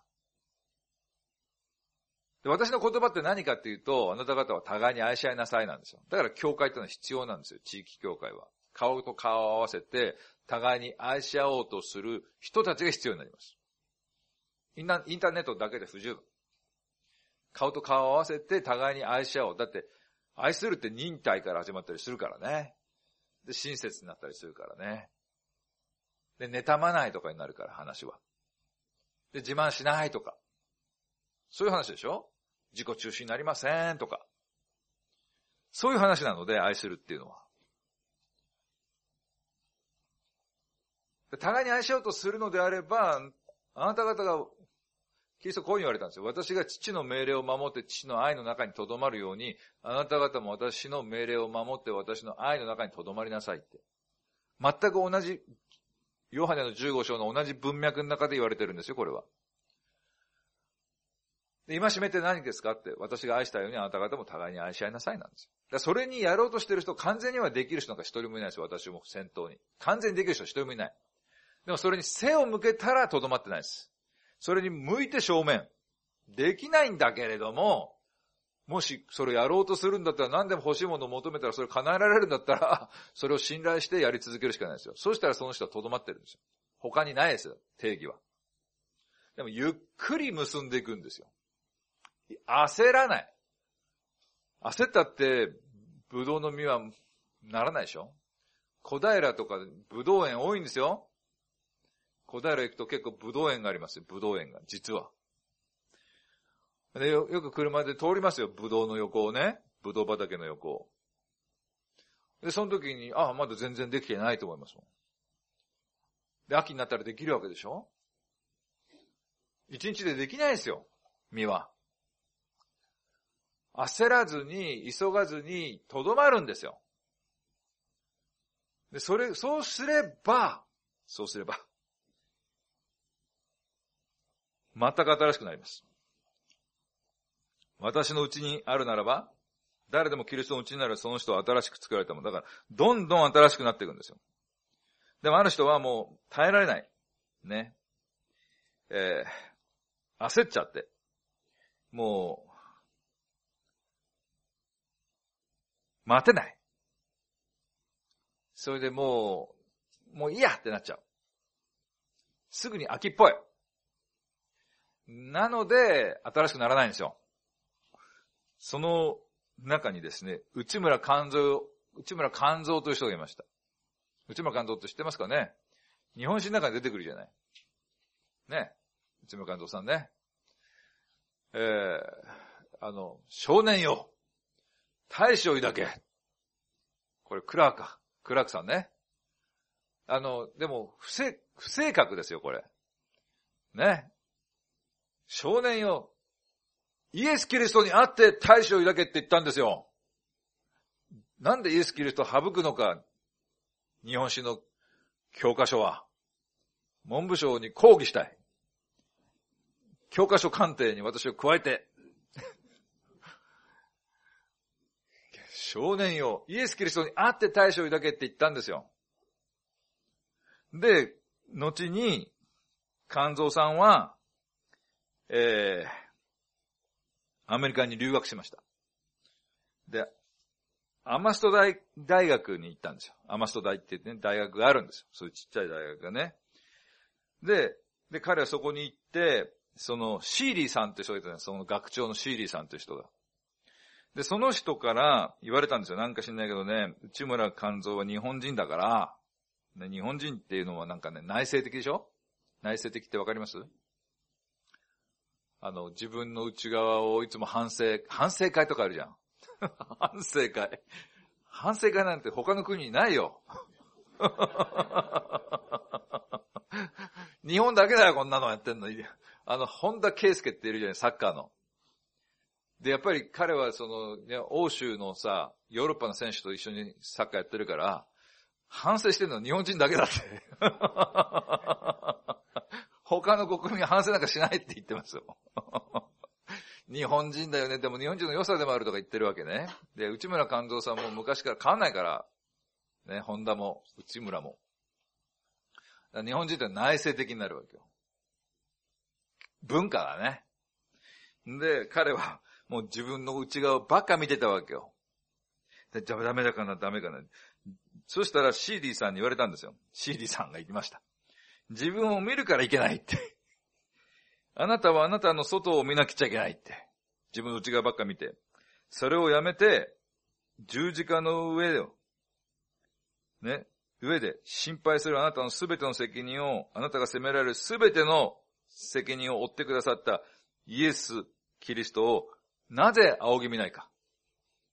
で、私の言葉って何かっていうと、あなた方は互いに愛し合いなさいなんですよ。だから教会ってのは必要なんですよ。地域教会は。顔と顔を合わせて互いに愛し合おうとする人たちが必要になります。インターネットだけで不十分。顔と顔を合わせて互いに愛し合おう。だって、愛するって忍耐から始まったりするからね。で、親切になったりするからね。で、妬まないとかになるから話は。で、自慢しないとか。そういう話でしょ？自己中心になりませんとか。 そういう話なので、愛するっていうのは。互いに愛しようとするのであれば、あなた方が、キリストこういうふうに言われたんですよ。私が父の命令を守って父の愛の中に留まるように、あなた方も私の命令を守って私の愛の中に留まりなさいって。全く同じ、ヨハネの15章の同じ文脈の中で言われてるんですよ、これは。で、戒めって何ですかって、私が愛したようにあなた方も互いに愛し合いなさいなんですよ。だからそれにやろうとしてる人、完全にはできる人なんか一人もいないですよ、私も先頭に。完全にできる人一人もいない。でもそれに背を向けたらとどまってないです。それに向いて正面。できないんだけれども、もしそれやろうとするんだったら何でも欲しいものを求めたらそれ叶えられるんだったら、それを信頼してやり続けるしかないですよ。そうしたらその人はとどまってるんですよ。他にないですよ、定義は。でもゆっくり結んでいくんですよ。焦らない。焦ったって、ブドウの実はならないでしょ。小平とかブドウ園多いんですよ。小平行くと結構ブドウ園がありますよ。ブドウ園が、実は。でよく車で通りますよ。ブドウの横をね。ブドウ畑の横を。で、その時に、まだ全然できてないと思いますもん。で、秋になったらできるわけでしょ。一日でできないですよ。実は。焦らずに、急がずに、とどまるんですよ。で、そうすれば、全く新しくなります。私のうちにあるならば、誰でもキリストのうちになるその人は新しく作られたもの。だから、どんどん新しくなっていくんですよ。でもある人はもう耐えられない。ね。焦っちゃって。もう、待てない。それでもういいやってなっちゃう。すぐに秋っぽい。なので、新しくならないんですよ。その中にですね、内村勘三という人がいました。内村勘三って知ってますかね？日本史の中に出てくるじゃない。ね。内村勘三さんね。少年よ。大志を抱け。これクラークさんね。でも、不正確ですよ、これ。ね。少年よ。イエス・キリストに会って大志を抱けって言ったんですよ。なんでイエス・キリストを省くのか。日本史の教科書は。文部省に抗議したい。教科書鑑定に私を加えて。少年よ。イエス・キリストに会って大志を抱けって言ったんですよ。で、後に、勘三さんは、アメリカに留学しました。で、アマスト大学に行ったんですよ。アマスト大ってね、大学があるんですよ。そういうちっちゃい大学がね。で、彼はそこに行って、そのシーリーさんって人がいたんです。その学長のシーリーさんという人が。で、その人から言われたんですよ。なんか知んないけどね、内村勘三は日本人だから、ね、日本人っていうのはなんかね、内省的でしょ？内省的ってわかります？自分の内側をいつも反省会とかあるじゃん。反省会なんて他の国にないよ。日本だけだよ、こんなのやってんの。本田圭佑っているじゃない、サッカーの。で、やっぱり彼は欧州のさ、ヨーロッパの選手と一緒にサッカーやってるから、反省してるのは日本人だけだって。他の国民は反省なんかしないって言ってますよ。日本人だよね。でも日本人の良さでもあるとか言ってるわけね。で、内村勘三さんも昔から変わんないから、ね、本田も内村も。日本人って内省的になるわけよ。文化だね。で、彼はもう自分の内側ばっか見てたわけよ。で、じゃあダメかな。そしたらシーディさんに言われたんですよ。シーディさんが言いました。自分を見るからいけないって。あなたはあなたの外を見なくちゃいけないって。自分の内側ばっか見て。それをやめて、十字架の上で心配するあなたのすべての責任を、あなたが責められるすべての責任を負ってくださったイエス・キリストをなぜ仰ぎ見ないか。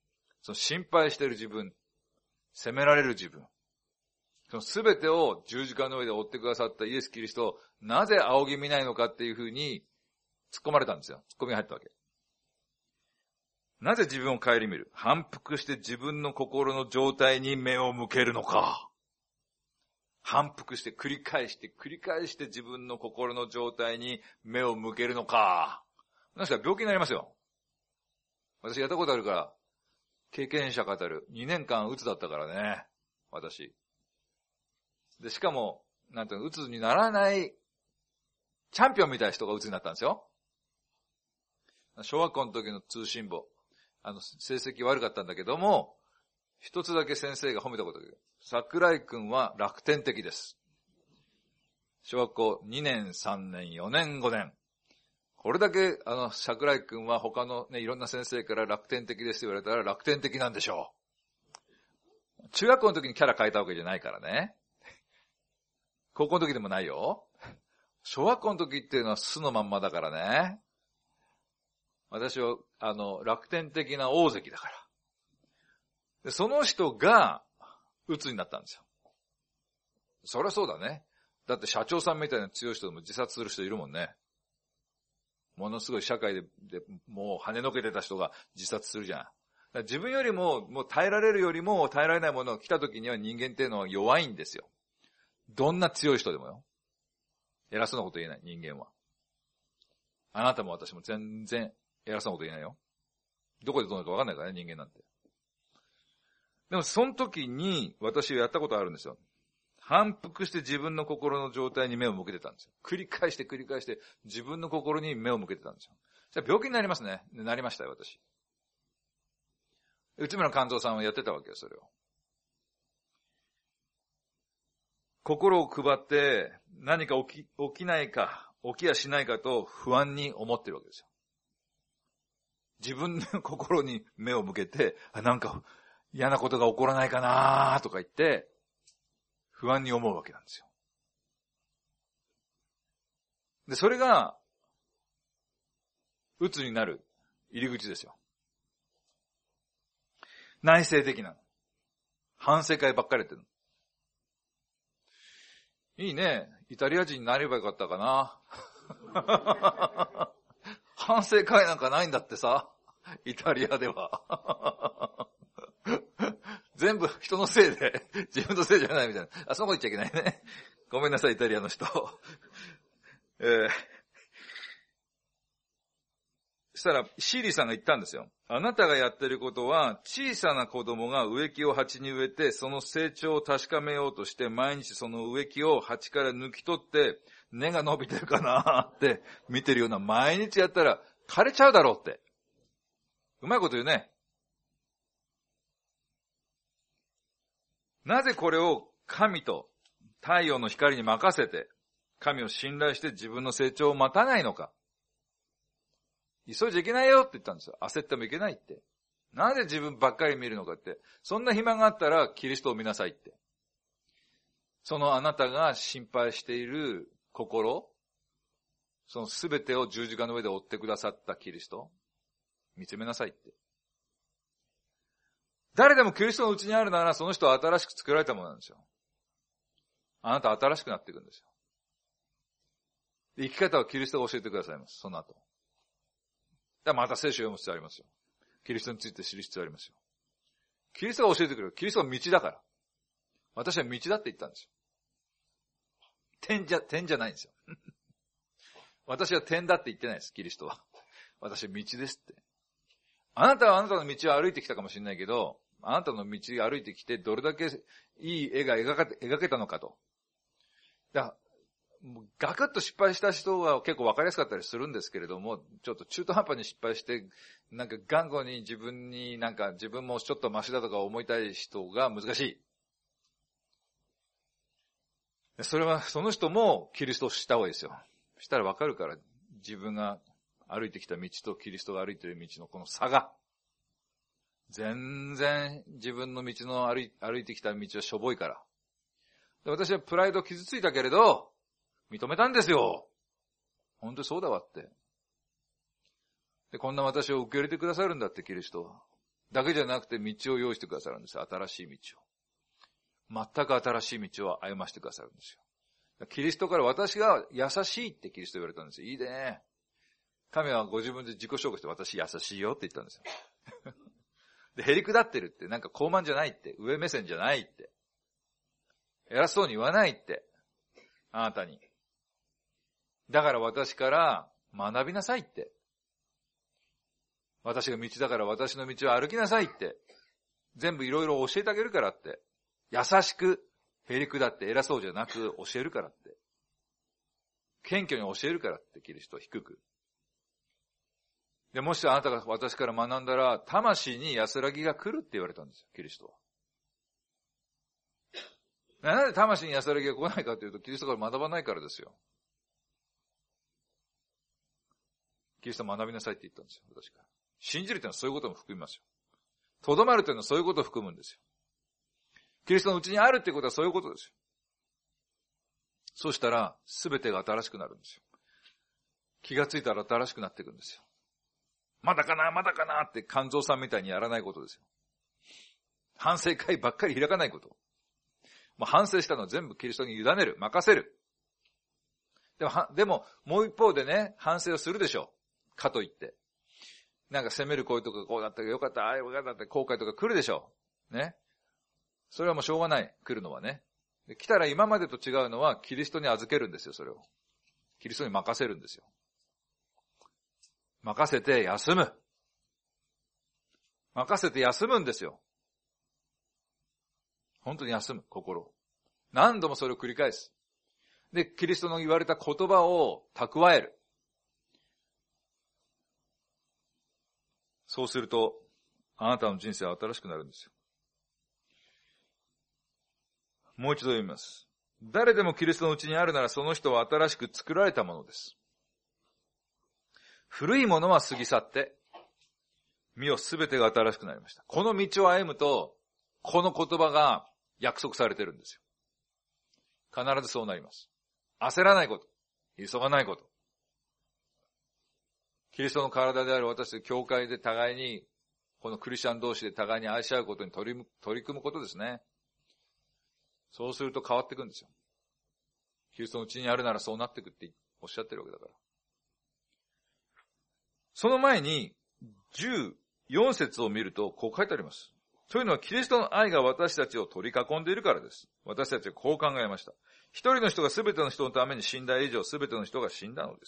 その心配している自分、責められる自分、その全てを十字架の上で追ってくださったイエス・キリストをなぜ仰ぎ見ないのかっていうふうに突っ込まれたんですよ。突っ込みが入ったわけ。なぜ自分を顧みる？反復して自分の心の状態に目を向けるのか。反復して繰り返して自分の心の状態に目を向けるのか。なんか病気になりますよ。私やったことあるから、経験者語る。2年間鬱だったからね。私。で、しかも、なんていうの、鬱にならないチャンピオンみたいな人が鬱になったんですよ。小学校の時の通信簿。成績悪かったんだけども、一つだけ先生が褒めたことがある。桜井くんは楽天的です。小学校2年、3年、4年、5年。これだけ、桜井くんは他のね、いろんな先生から楽天的ですと言われたら楽天的なんでしょう。中学校の時にキャラ変えたわけじゃないからね。高校の時でもないよ。小学校の時っていうのは素のまんまだからね。私は、楽天的な大関だから。でその人が、鬱になったんですよ。そりゃそうだね。だって社長さんみたいな強い人でも自殺する人いるもんね。ものすごい社会でもう跳ねのけてた人が自殺するじゃん。だから自分よりも、もう耐えられるよりも耐えられないものが来た時には人間っていうのは弱いんですよ。どんな強い人でもよ。偉そうなこと言えない、人間は。あなたも私も全然偉そうなこと言えないよ。どこでどうなるか分かんないからね、人間なんて。でもその時に私はやったことあるんですよ。反復して自分の心の状態に目を向けてたんですよ。繰り返して自分の心に目を向けてたんですよ。じゃあ病気になりますね。なりましたよ、私。内村勘三さんはやってたわけよ、それを。心を配って何か起きないか、起きやしないかと不安に思ってるわけですよ。自分の心に目を向けて、なんか嫌なことが起こらないかなとか言って、不安に思うわけなんですよ。で、それが、鬱になる入り口ですよ。内省的な。反省会ばっかりやってるの。いいね。イタリア人になればよかったかな。反省会なんかないんだってさ。イタリアでは。全部人のせいで、自分のせいじゃないみたいな。あ、そのこと言っちゃいけないね。ごめんなさい、イタリアの人。そしたら、シーリーさんが言ったんですよ。あなたがやってることは、小さな子供が植木を鉢に植えて、その成長を確かめようとして、毎日その植木を鉢から抜き取って、根が伸びてるかなって見てるような毎日やったら、枯れちゃうだろうって。うまいこと言うね。なぜこれを神と太陽の光に任せて、神を信頼して自分の成長を待たないのか。急いじゃいけないよって言ったんですよ。焦ってもいけないって。なぜ自分ばっかり見るのかって。そんな暇があったらキリストを見なさいって。そのあなたが心配している心、そのすべてを十字架の上で追ってくださったキリスト、見つめなさいって。誰でもキリストのうちにあるなら、その人は新しく作られたものなんですよ。あなたは新しくなっていくんですよ。生き方はキリストが教えてくださいます。その後。だからまた聖書を読む必要ありますよ。キリストについて知る必要ありますよ。キリストが教えてくれる。キリストは道だから。私は道だって言ったんですよ。点じゃないんですよ。私は点だって言ってないです、キリストは。私は道ですって。あなたはあなたの道を歩いてきたかもしれないけど、あなたの道を歩いてきて、どれだけいい絵が描けたのかと。ガクッと失敗した人は結構分かりやすかったりするんですけれども、ちょっと中途半端に失敗して、なんか頑固に自分もちょっとマシだとか思いたい人が難しい。それは、その人もキリストを知った方がいいですよ。したら分かるから、自分が歩いてきた道とキリストが歩いている道のこの差が。全然自分の道の歩いてきた道はしょぼいから。で私はプライド傷ついたけれど、認めたんですよ。本当にそうだわって。で、こんな私を受け入れてくださるんだって、キリストは。 だけじゃなくて道を用意してくださるんですよ。新しい道を。全く新しい道を歩ませてくださるんですよ。キリストから私が優しいってキリスト言われたんですよ。いいね。神はご自分で自己紹介して私優しいよって言ったんですよ。で、へりくだってるって、なんか高慢じゃないって、上目線じゃないって。偉そうに言わないって。あなたに。だから私から学びなさいって。私が道だから私の道を歩きなさいって。全部いろいろ教えてあげるからって。優しく、へりくだって偉そうじゃなく教えるからって。謙虚に教えるからって、キリスト低く。で、もしあなたが私から学んだら、魂に安らぎが来るって言われたんですよ、キリストは。なんで魂に安らぎが来ないかというと、キリストから学ばないからですよ。キリスト学びなさいって言ったんですよ、私から。信じるというのはそういうことも含みますよ。とどまるというのはそういうことを含むんですよ。キリストのうちにあるっていうことはそういうことですよ。そうしたら、すべてが新しくなるんですよ。気がついたら新しくなっていくんですよ。まだかな、まだかなって肝臓さんみたいにやらないことですよ。反省会ばっかり開かないこと。もう反省したのは全部キリストに委ねる、任せる。でも、もう一方でね、反省をするでしょう。かといって。なんか責める声とかこうだったらよかった、ああよかったって後悔とか来るでしょう。ね。それはもうしょうがない、来るのはね。で来たら今までと違うのはキリストに預けるんですよ、それを。キリストに任せるんですよ。任せて休む。任せて休むんですよ。本当に休む、心。何度もそれを繰り返す。で、キリストの言われた言葉を蓄える。そうすると、あなたの人生は新しくなるんですよ。もう一度読みます。誰でもキリストのうちにあるならその人は新しく作られたものです。古いものは過ぎ去って、身をすべてが新しくなりました。この道を歩むと、この言葉が約束されてるんですよ。必ずそうなります。焦らないこと。急がないこと。キリストの体である私たち教会で互いに、このクリスチャン同士で互いに愛し合うことに取り組むことですね。そうすると変わっていくんですよ。キリストのうちにあるならそうなっていくっておっしゃってるわけだから。その前に、14節を見ると、こう書いてあります。というのは、キリストの愛が私たちを取り囲んでいるからです。私たちはこう考えました。一人の人が全ての人のために死んだ以上、全ての人が死んだのです。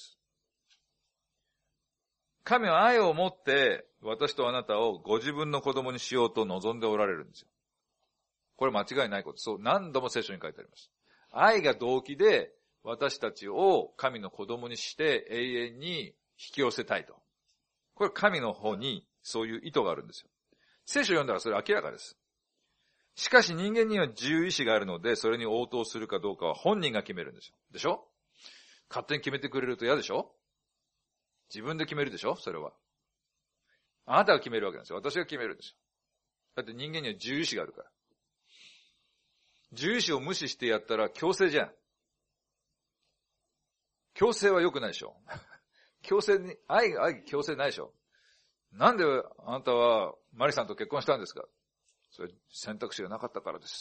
神は愛を持って、私とあなたをご自分の子供にしようと望んでおられるんですよ。これ間違いないこと。そう、何度も聖書に書いてあります。愛が動機で、私たちを神の子供にして永遠に引き寄せたいと。これ神の方にそういう意図があるんですよ。聖書を読んだらそれ明らかです。しかし人間には自由意志があるので、それに応答するかどうかは本人が決めるんですよ。でしょ？勝手に決めてくれると嫌でしょ？自分で決めるでしょ？それは。あなたが決めるわけなんですよ。私が決めるんですよ。だって人間には自由意志があるから。自由意志を無視してやったら強制じゃん。強制は良くないでしょ。強制に、愛強制ないでしょ。なんであなたはマリさんと結婚したんですか？それ選択肢がなかったからです。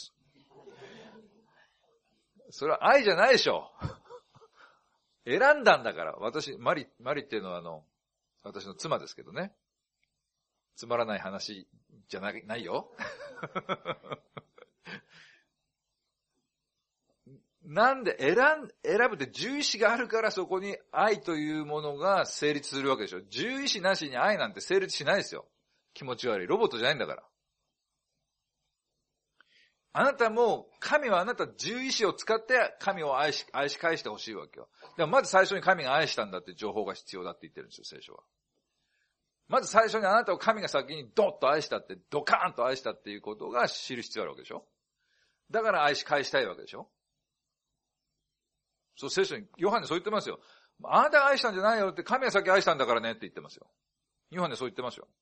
それは愛じゃないでしょ。選んだんだから。私、マリっていうのは私の妻ですけどね。つまらない話じゃないよ。なんで選ぶって自由意志があるからそこに愛というものが成立するわけでしょ。自由意志なしに愛なんて成立しないですよ。気持ち悪い。ロボットじゃないんだから。あなたも、神はあなた自由意志を使って神を愛し返してほしいわけよ。でもまず最初に神が愛したんだって情報が必要だって言ってるんですよ、聖書は。まず最初にあなたを神が先にドッと愛したって、ドカーンと愛したっていうことが知る必要あるわけでしょ。だから愛し返したいわけでしょ。そう、聖書に、ヨハネそう言ってますよ。あなたが愛したんじゃないよって、神が先愛したんだからねって言ってますよ。ヨハネそう言ってますよ。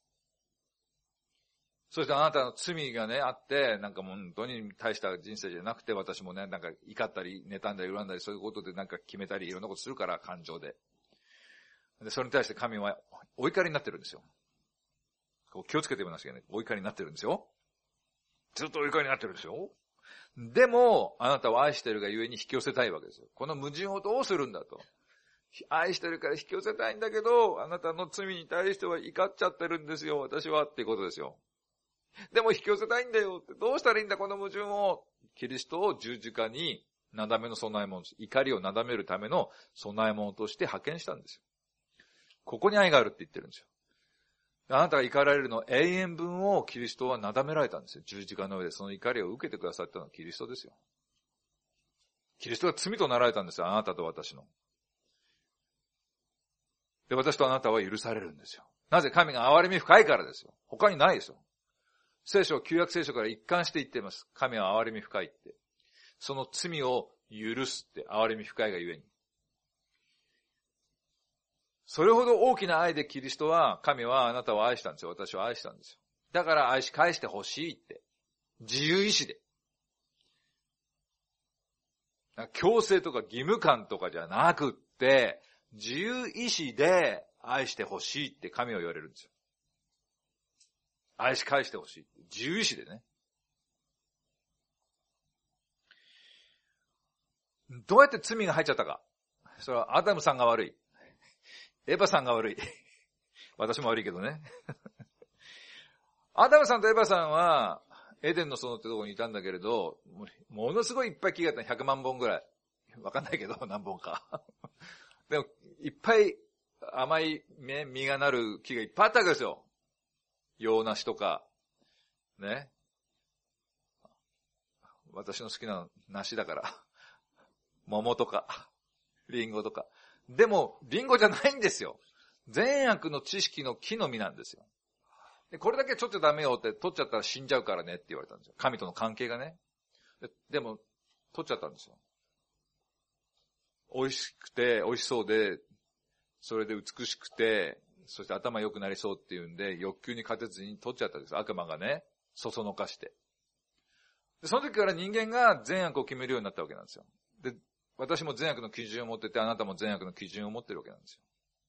そしてあなたの罪がね、あって、なんかもう本当に大した人生じゃなくて、私もね、なんか怒ったり、妬んだり、恨んだり、そういうことでなんか決めたり、いろんなことするから、感情で。で、それに対して神はお怒りになってるんですよ。 気をつけてみなきゃいけない。お怒りになってるんですよ。ずっとお怒りになってるんですよ。でも、あなたを愛しているがゆえに引き寄せたいわけですよ。この矛盾をどうするんだと。愛してるから引き寄せたいんだけど、あなたの罪に対しては怒っちゃってるんですよ、私はっていうことですよ。でも引き寄せたいんだよって、どうしたらいいんだこの矛盾を。キリストを十字架になだめの備え物、怒りをなだめるための備え物として派遣したんですよ。ここに愛があるって言ってるんですよ。あなたが怒られるの永遠分をキリストはなだめられたんですよ。十字架の上でその怒りを受けてくださったのはキリストですよ。キリストが罪となられたんですよ、あなたと私の。で、私とあなたは許されるんですよ。なぜ？神が憐れみ深いからですよ。他にないですよ。聖書、旧約聖書から一貫して言っています。神は憐れみ深いって。その罪を許すって憐れみ深いがゆえに。それほど大きな愛でキリストは、神はあなたを愛したんですよ。私を愛したんですよ。だから愛し返してほしいって。自由意志で。強制とか義務感とかじゃなくって、自由意志で愛してほしいって神は言われるんですよ。愛し返してほしいって。自由意志でね。どうやって罪が入っちゃったか。それはアダムさんが悪い。エヴァさんが悪い。私も悪いけどね。アダムさんとエヴァさんは、エデンの園ってところにいたんだけれど、ものすごいいっぱい木があった100万本ぐらい。わかんないけど、何本か。でも、いっぱい甘い実がなる木がいっぱいあったわけですよ。洋梨とか、ね。私の好きな梨だから。桃とか、リンゴとか。でも、リンゴじゃないんですよ。善悪の知識の木の実なんですよ。でこれだけちょっとダメよって取っちゃったら死んじゃうからねって言われたんですよ。神との関係がね。でも、取っちゃったんですよ。美味しくて、美味しそうで、それで美しくて、そして頭良くなりそうっていうんで、欲求に勝てずに取っちゃったんです。悪魔がね、そそのかして。でその時から人間が善悪を決めるようになったわけなんですよ。で、私も善悪の基準を持ってて、あなたも善悪の基準を持ってるわけなんですよ。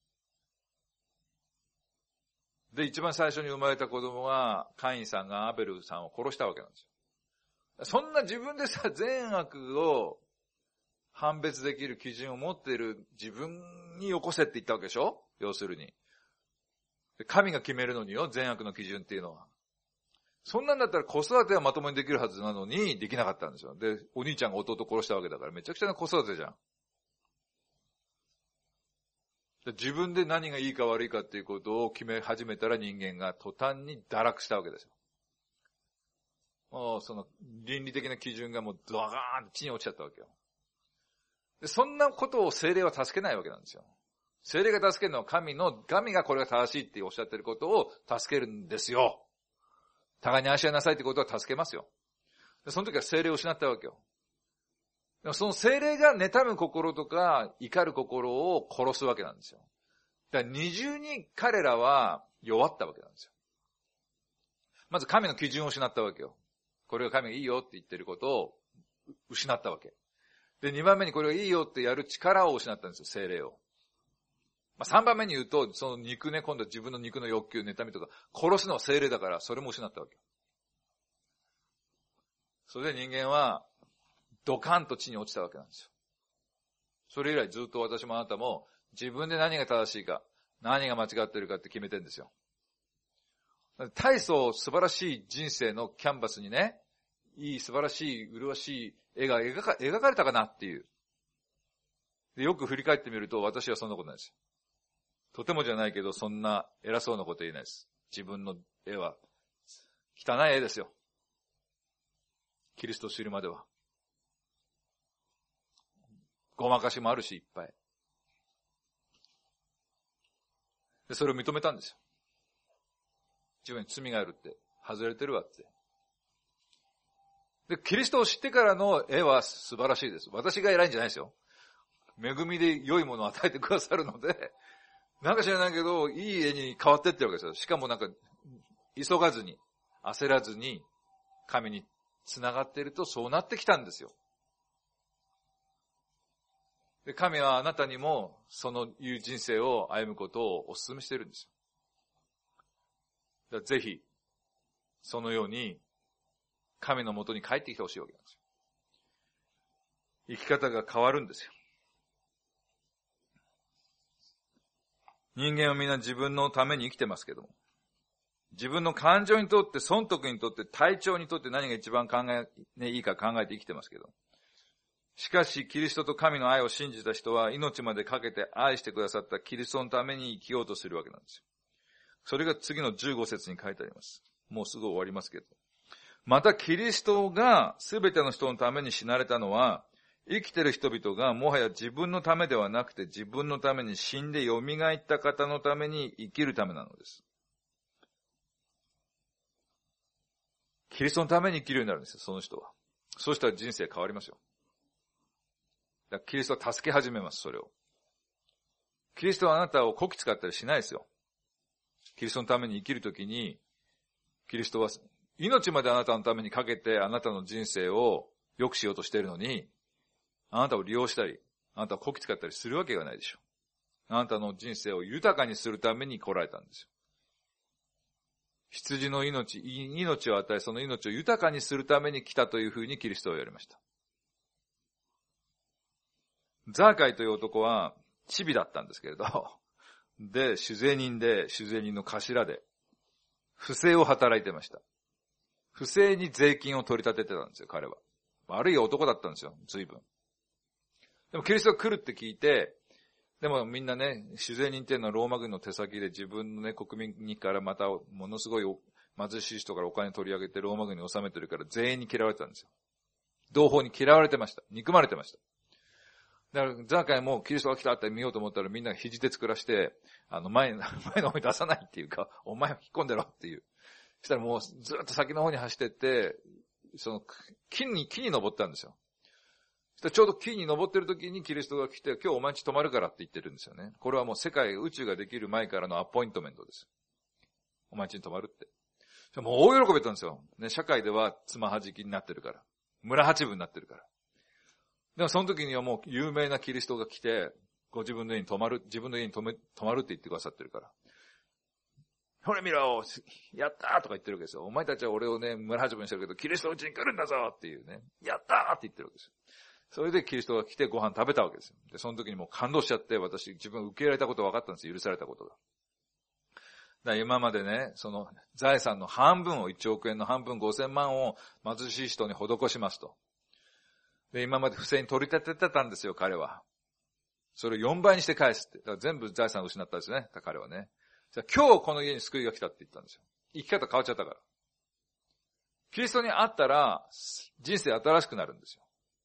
で、一番最初に生まれた子供は、カインさんがアベルさんを殺したわけなんですよ。そんな自分でさ、善悪を判別できる基準を持っている自分によこせって言ったわけでしょ？要するに。神が決めるのによ、善悪の基準っていうのは。そんなんだったら子育てはまともにできるはずなのに、できなかったんですよ。で、お兄ちゃんが弟殺したわけだから、めちゃくちゃな子育てじゃん。自分で何がいいか悪いかっていうことを決め始めたら人間が途端に堕落したわけですよ。もうその倫理的な基準がもうドワーンと地に落ちちゃったわけよ。で、そんなことを聖霊は助けないわけなんですよ。聖霊が助けるのは神がこれが正しいっておっしゃってることを助けるんですよ。互いに愛し合いなさいってことは助けますよ。で、その時は聖霊を失ったわけよ。でもその聖霊が妬む心とか怒る心を殺すわけなんですよ。だから二重に彼らは弱ったわけなんですよ。まず神の基準を失ったわけよ。これが神がいいよって言ってることを失ったわけ。で、二番目にこれがいいよってやる力を失ったんですよ、聖霊を。三番目に言うと、その肉ね、今度は自分の肉の欲求、妬みとか、殺すのは聖霊だから、それも失ったわけよ。それで人間は、ドカンと地に落ちたわけなんですよ。それ以来ずっと私もあなたも、自分で何が正しいか、何が間違ってるかって決めてるんですよ。大層素晴らしい人生のキャンバスにね、いい素晴らしい、麗しい絵が描かれたかなっていう。でよく振り返ってみると、私はそんなことないですよ。とてもじゃないけど、そんな偉そうなこと言えないです。自分の絵は、汚い絵ですよ。キリストを知るまでは。ごまかしもあるし、いっぱい。で、それを認めたんですよ。自分に罪があるって、外れてるわって。で、キリストを知ってからの絵は素晴らしいです。私が偉いんじゃないですよ。恵みで良いものを与えてくださるので、なんか知らないけど、いい絵に変わってってるわけですよ。しかもなんか、急がずに、焦らずに、神に繋がっているとそうなってきたんですよ。で、神はあなたにも、そのいう人生を歩むことをお勧めしているんですよ。 ぜひ、そのように、神のもとに帰ってきてほしいわけなんですよ。生き方が変わるんですよ。人間はみんな自分のために生きてますけども、自分の感情にとって、損得にとって、体調にとって何が一番いいか考えて生きてますけど、しかし、キリストと神の愛を信じた人は、命までかけて愛してくださったキリストのために生きようとするわけなんですよ。それが次の15節に書いてあります。もうすぐ終わりますけど。また、キリストが全ての人のために死なれたのは、生きている人々がもはや自分のためではなくて、自分のために死んで蘇った方のために生きるためなのです。キリストのために生きるようになるんですよ、その人は。そうしたら人生変わりますよ。だからキリストは助け始めます、それを。キリストはあなたをこき使ったりしないですよ。キリストのために生きるときに、キリストは命まであなたのためにかけてあなたの人生を良くしようとしているのに、あなたを利用したり、あなたをこき使ったりするわけがないでしょ。あなたの人生を豊かにするために来られたんですよ。羊の命を与え、その命を豊かにするために来たというふうにキリストは言われました。ザーカイという男は、チビだったんですけれど、で、酒税人の頭で、不正を働いてました。不正に税金を取り立ててたんですよ、彼は。悪い男だったんですよ、随分。でもキリストが来るって聞いて、でもみんなね、酒税人っていうのはローマ軍の手先で自分のね、国民からまたものすごい貧しい人からお金取り上げてローマ軍に納めてるから全員に嫌われてたんですよ。同胞に嫌われてました。憎まれてました。だから、ザーカイもキリストが来たって見ようと思ったらみんな肘で作らして、前の方に出さないっていうか、お前は引っ込んでろっていう。そしたらもうずっと先の方に走ってって、木に登ったんですよ。そしたらちょうど木に登ってる時にキリストが来て、今日お前んち泊まるからって言ってるんですよね。これはもう宇宙ができる前からのアポイントメントです。お前んちに泊まるって。もう大喜びだったんですよ。ね、社会ではつまはじきになってるから。村八分になってるから。でもその時にはもう有名なキリストが来て、自分の家に泊まるって言ってくださってるから。ほれ見ろやったーとか言ってるわけですよ。お前たちは俺をね、村八分にしてるけど、キリストのうちに来るんだぞっていうね。やったーって言ってるわけですよ。それでキリストが来てご飯食べたわけですよ。で、その時にもう感動しちゃって、自分受け入れられたことが分かったんですよ。許されたことが。だから今までね、その財産の半分を、1億円の半分5000万を貧しい人に施しますと。で、今まで不正に取り立ててたんですよ、彼は。それを4倍にして返すって。だから全部財産を失ったんですね、彼はね。じゃあ今日この家に救いが来たって言ったんですよ。生き方変わっちゃったから。キリストに会ったら、人生新しくなるんですよ。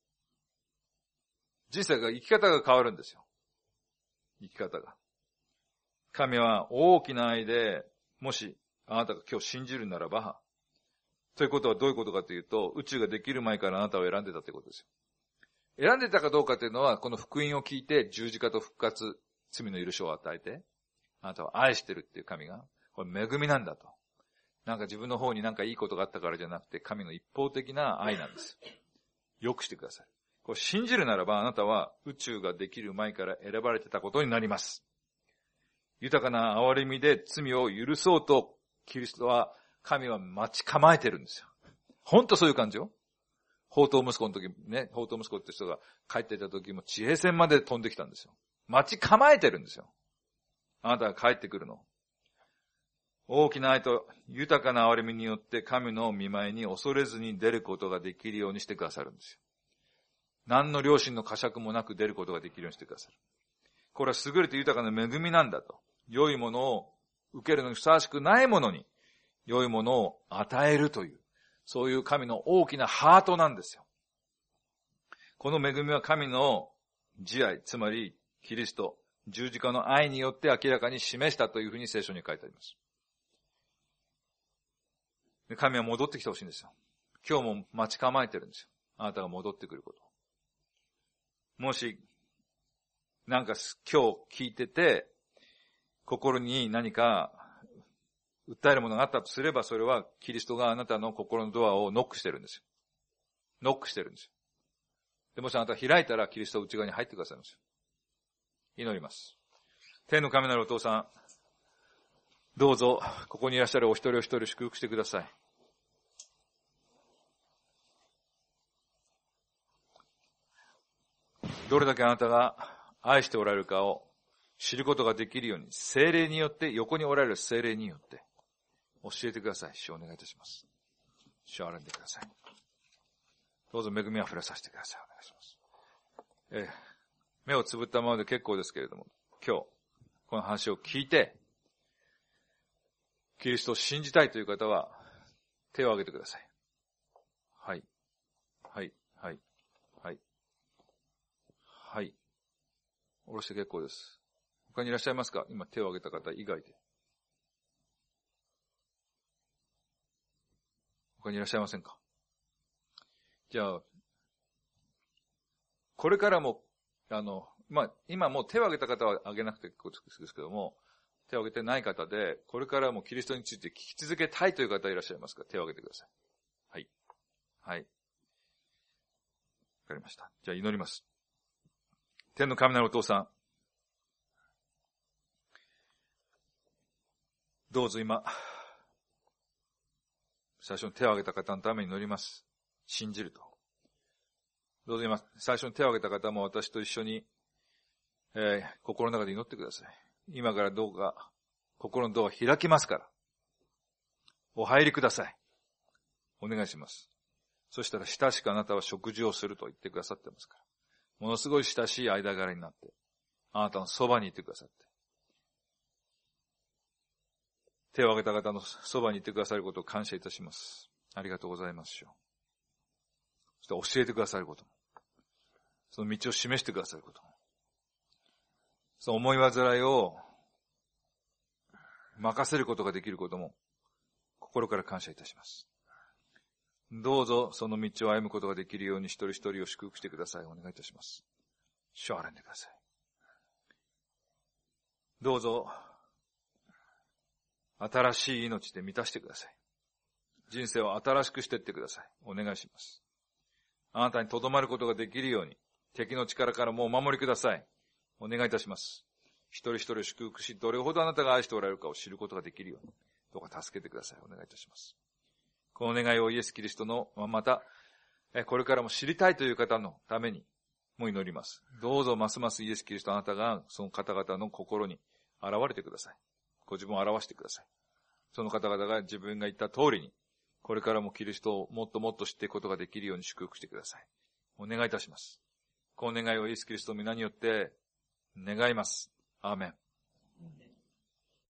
生き方が変わるんですよ。生き方が。神は大きな愛で、もしあなたが今日信じるならば、ということはどういうことかというと、宇宙ができる前からあなたを選んでたということですよ。選んでたかどうかというのは、この福音を聞いて十字架と復活、罪の許しを与えて、あなたを愛してるっていう神が、これ恵みなんだと。なんか自分の方になんかいいことがあったからじゃなくて、神の一方的な愛なんです。よくしてください。これ信じるならば、あなたは宇宙ができる前から選ばれてたことになります。豊かな憐れみで罪を許そうと、神は待ち構えてるんですよ。ほんとそういう感じよ。宝刀息子の時ね、宝刀息子って人が帰っていた時も地平線まで飛んできたんですよ。待ち構えてるんですよ。あなたが帰ってくるの。大きな愛と豊かな憐れみによって神の御前に恐れずに出ることができるようにしてくださるんですよ。何の良心の呵責もなく出ることができるようにしてくださる。これは優れて豊かな恵みなんだと。良いものを受けるのにふさわしくないものに、良いものを与えるという、そういう神の大きなハートなんですよ。この恵みは神の慈愛、つまりキリスト、十字架の愛によって明らかに示したというふうに聖書に書いてあります。神は戻ってきてほしいんですよ。今日も待ち構えてるんですよ。あなたが戻ってくること。もし、なんか今日聞いてて、心に何か訴えるものがあったとすれば、それはキリストがあなたの心のドアをノックしてるんですよ。ノックしてるんですよ。でもしあなたが開いたらキリストは内側に入ってくださいますよ。祈ります。天の神なるお父さん、 どうぞ、ここにいらっしゃるお一人お一人祝福してください。どれだけあなたが愛しておられるかを知ることができるように、聖霊によって、横におられる聖霊によって、教えてください。主をお願いいたします。主を歩んでください。どうぞ恵みあふれさせてください。お願いします。目をつぶったままで結構ですけれども、今日、この話を聞いて、キリストを信じたいという方は、手を挙げてください。はい。はい。はい。はい。はい。下ろして結構です。他にいらっしゃいますか？今手を挙げた方以外で。他にいらっしゃいませんか？じゃあ、これからも、今もう手を挙げた方は挙げなくて結構ですけども、手を挙げてない方で、これからもキリストについて聞き続けたいという方いらっしゃいますか？手を挙げてください。はい。はい。わかりました。じゃあ祈ります。天の神なるお父さん、どうぞ今、最初に手を挙げた方のために祈ります。信じると。どうぞ今、最初に手を挙げた方も私と一緒に、心の中で祈ってください。今からどうか、心のドア開きますから。お入りください。お願いします。そしたら親しくあなたは食事をすると言ってくださってますから。ものすごい親しい間柄になって、あなたのそばにいてくださって。手を挙げた方のそばにいてくださることを感謝いたします。ありがとうございます。そして教えてくださることも。その道を示してくださることも。その思い煩いを任せることができることも、心から感謝いたします。どうぞその道を歩むことができるように一人一人を祝福してください。お願いいたします。主を歩んでください。どうぞ、新しい命で満たしてください。人生を新しくしていってください。お願いします。あなたに留まることができるように、敵の力からもうお守りください。お願いいたします。一人一人を祝福し、どれほどあなたが愛しておられるかを知ることができるように、どうか助けてください。お願いいたします。この願いをイエス・キリストの、また、これからも知りたいという方のためにも祈ります。どうぞますますイエス・キリストあなたがその方々の心に現れてください。ご自分を表してください。その方々が自分が言った通りに、これからもキリストをもっともっと知っていくことができるように祝福してください。お願いいたします。この願いをイエス・キリストの皆によって願います。アーメン。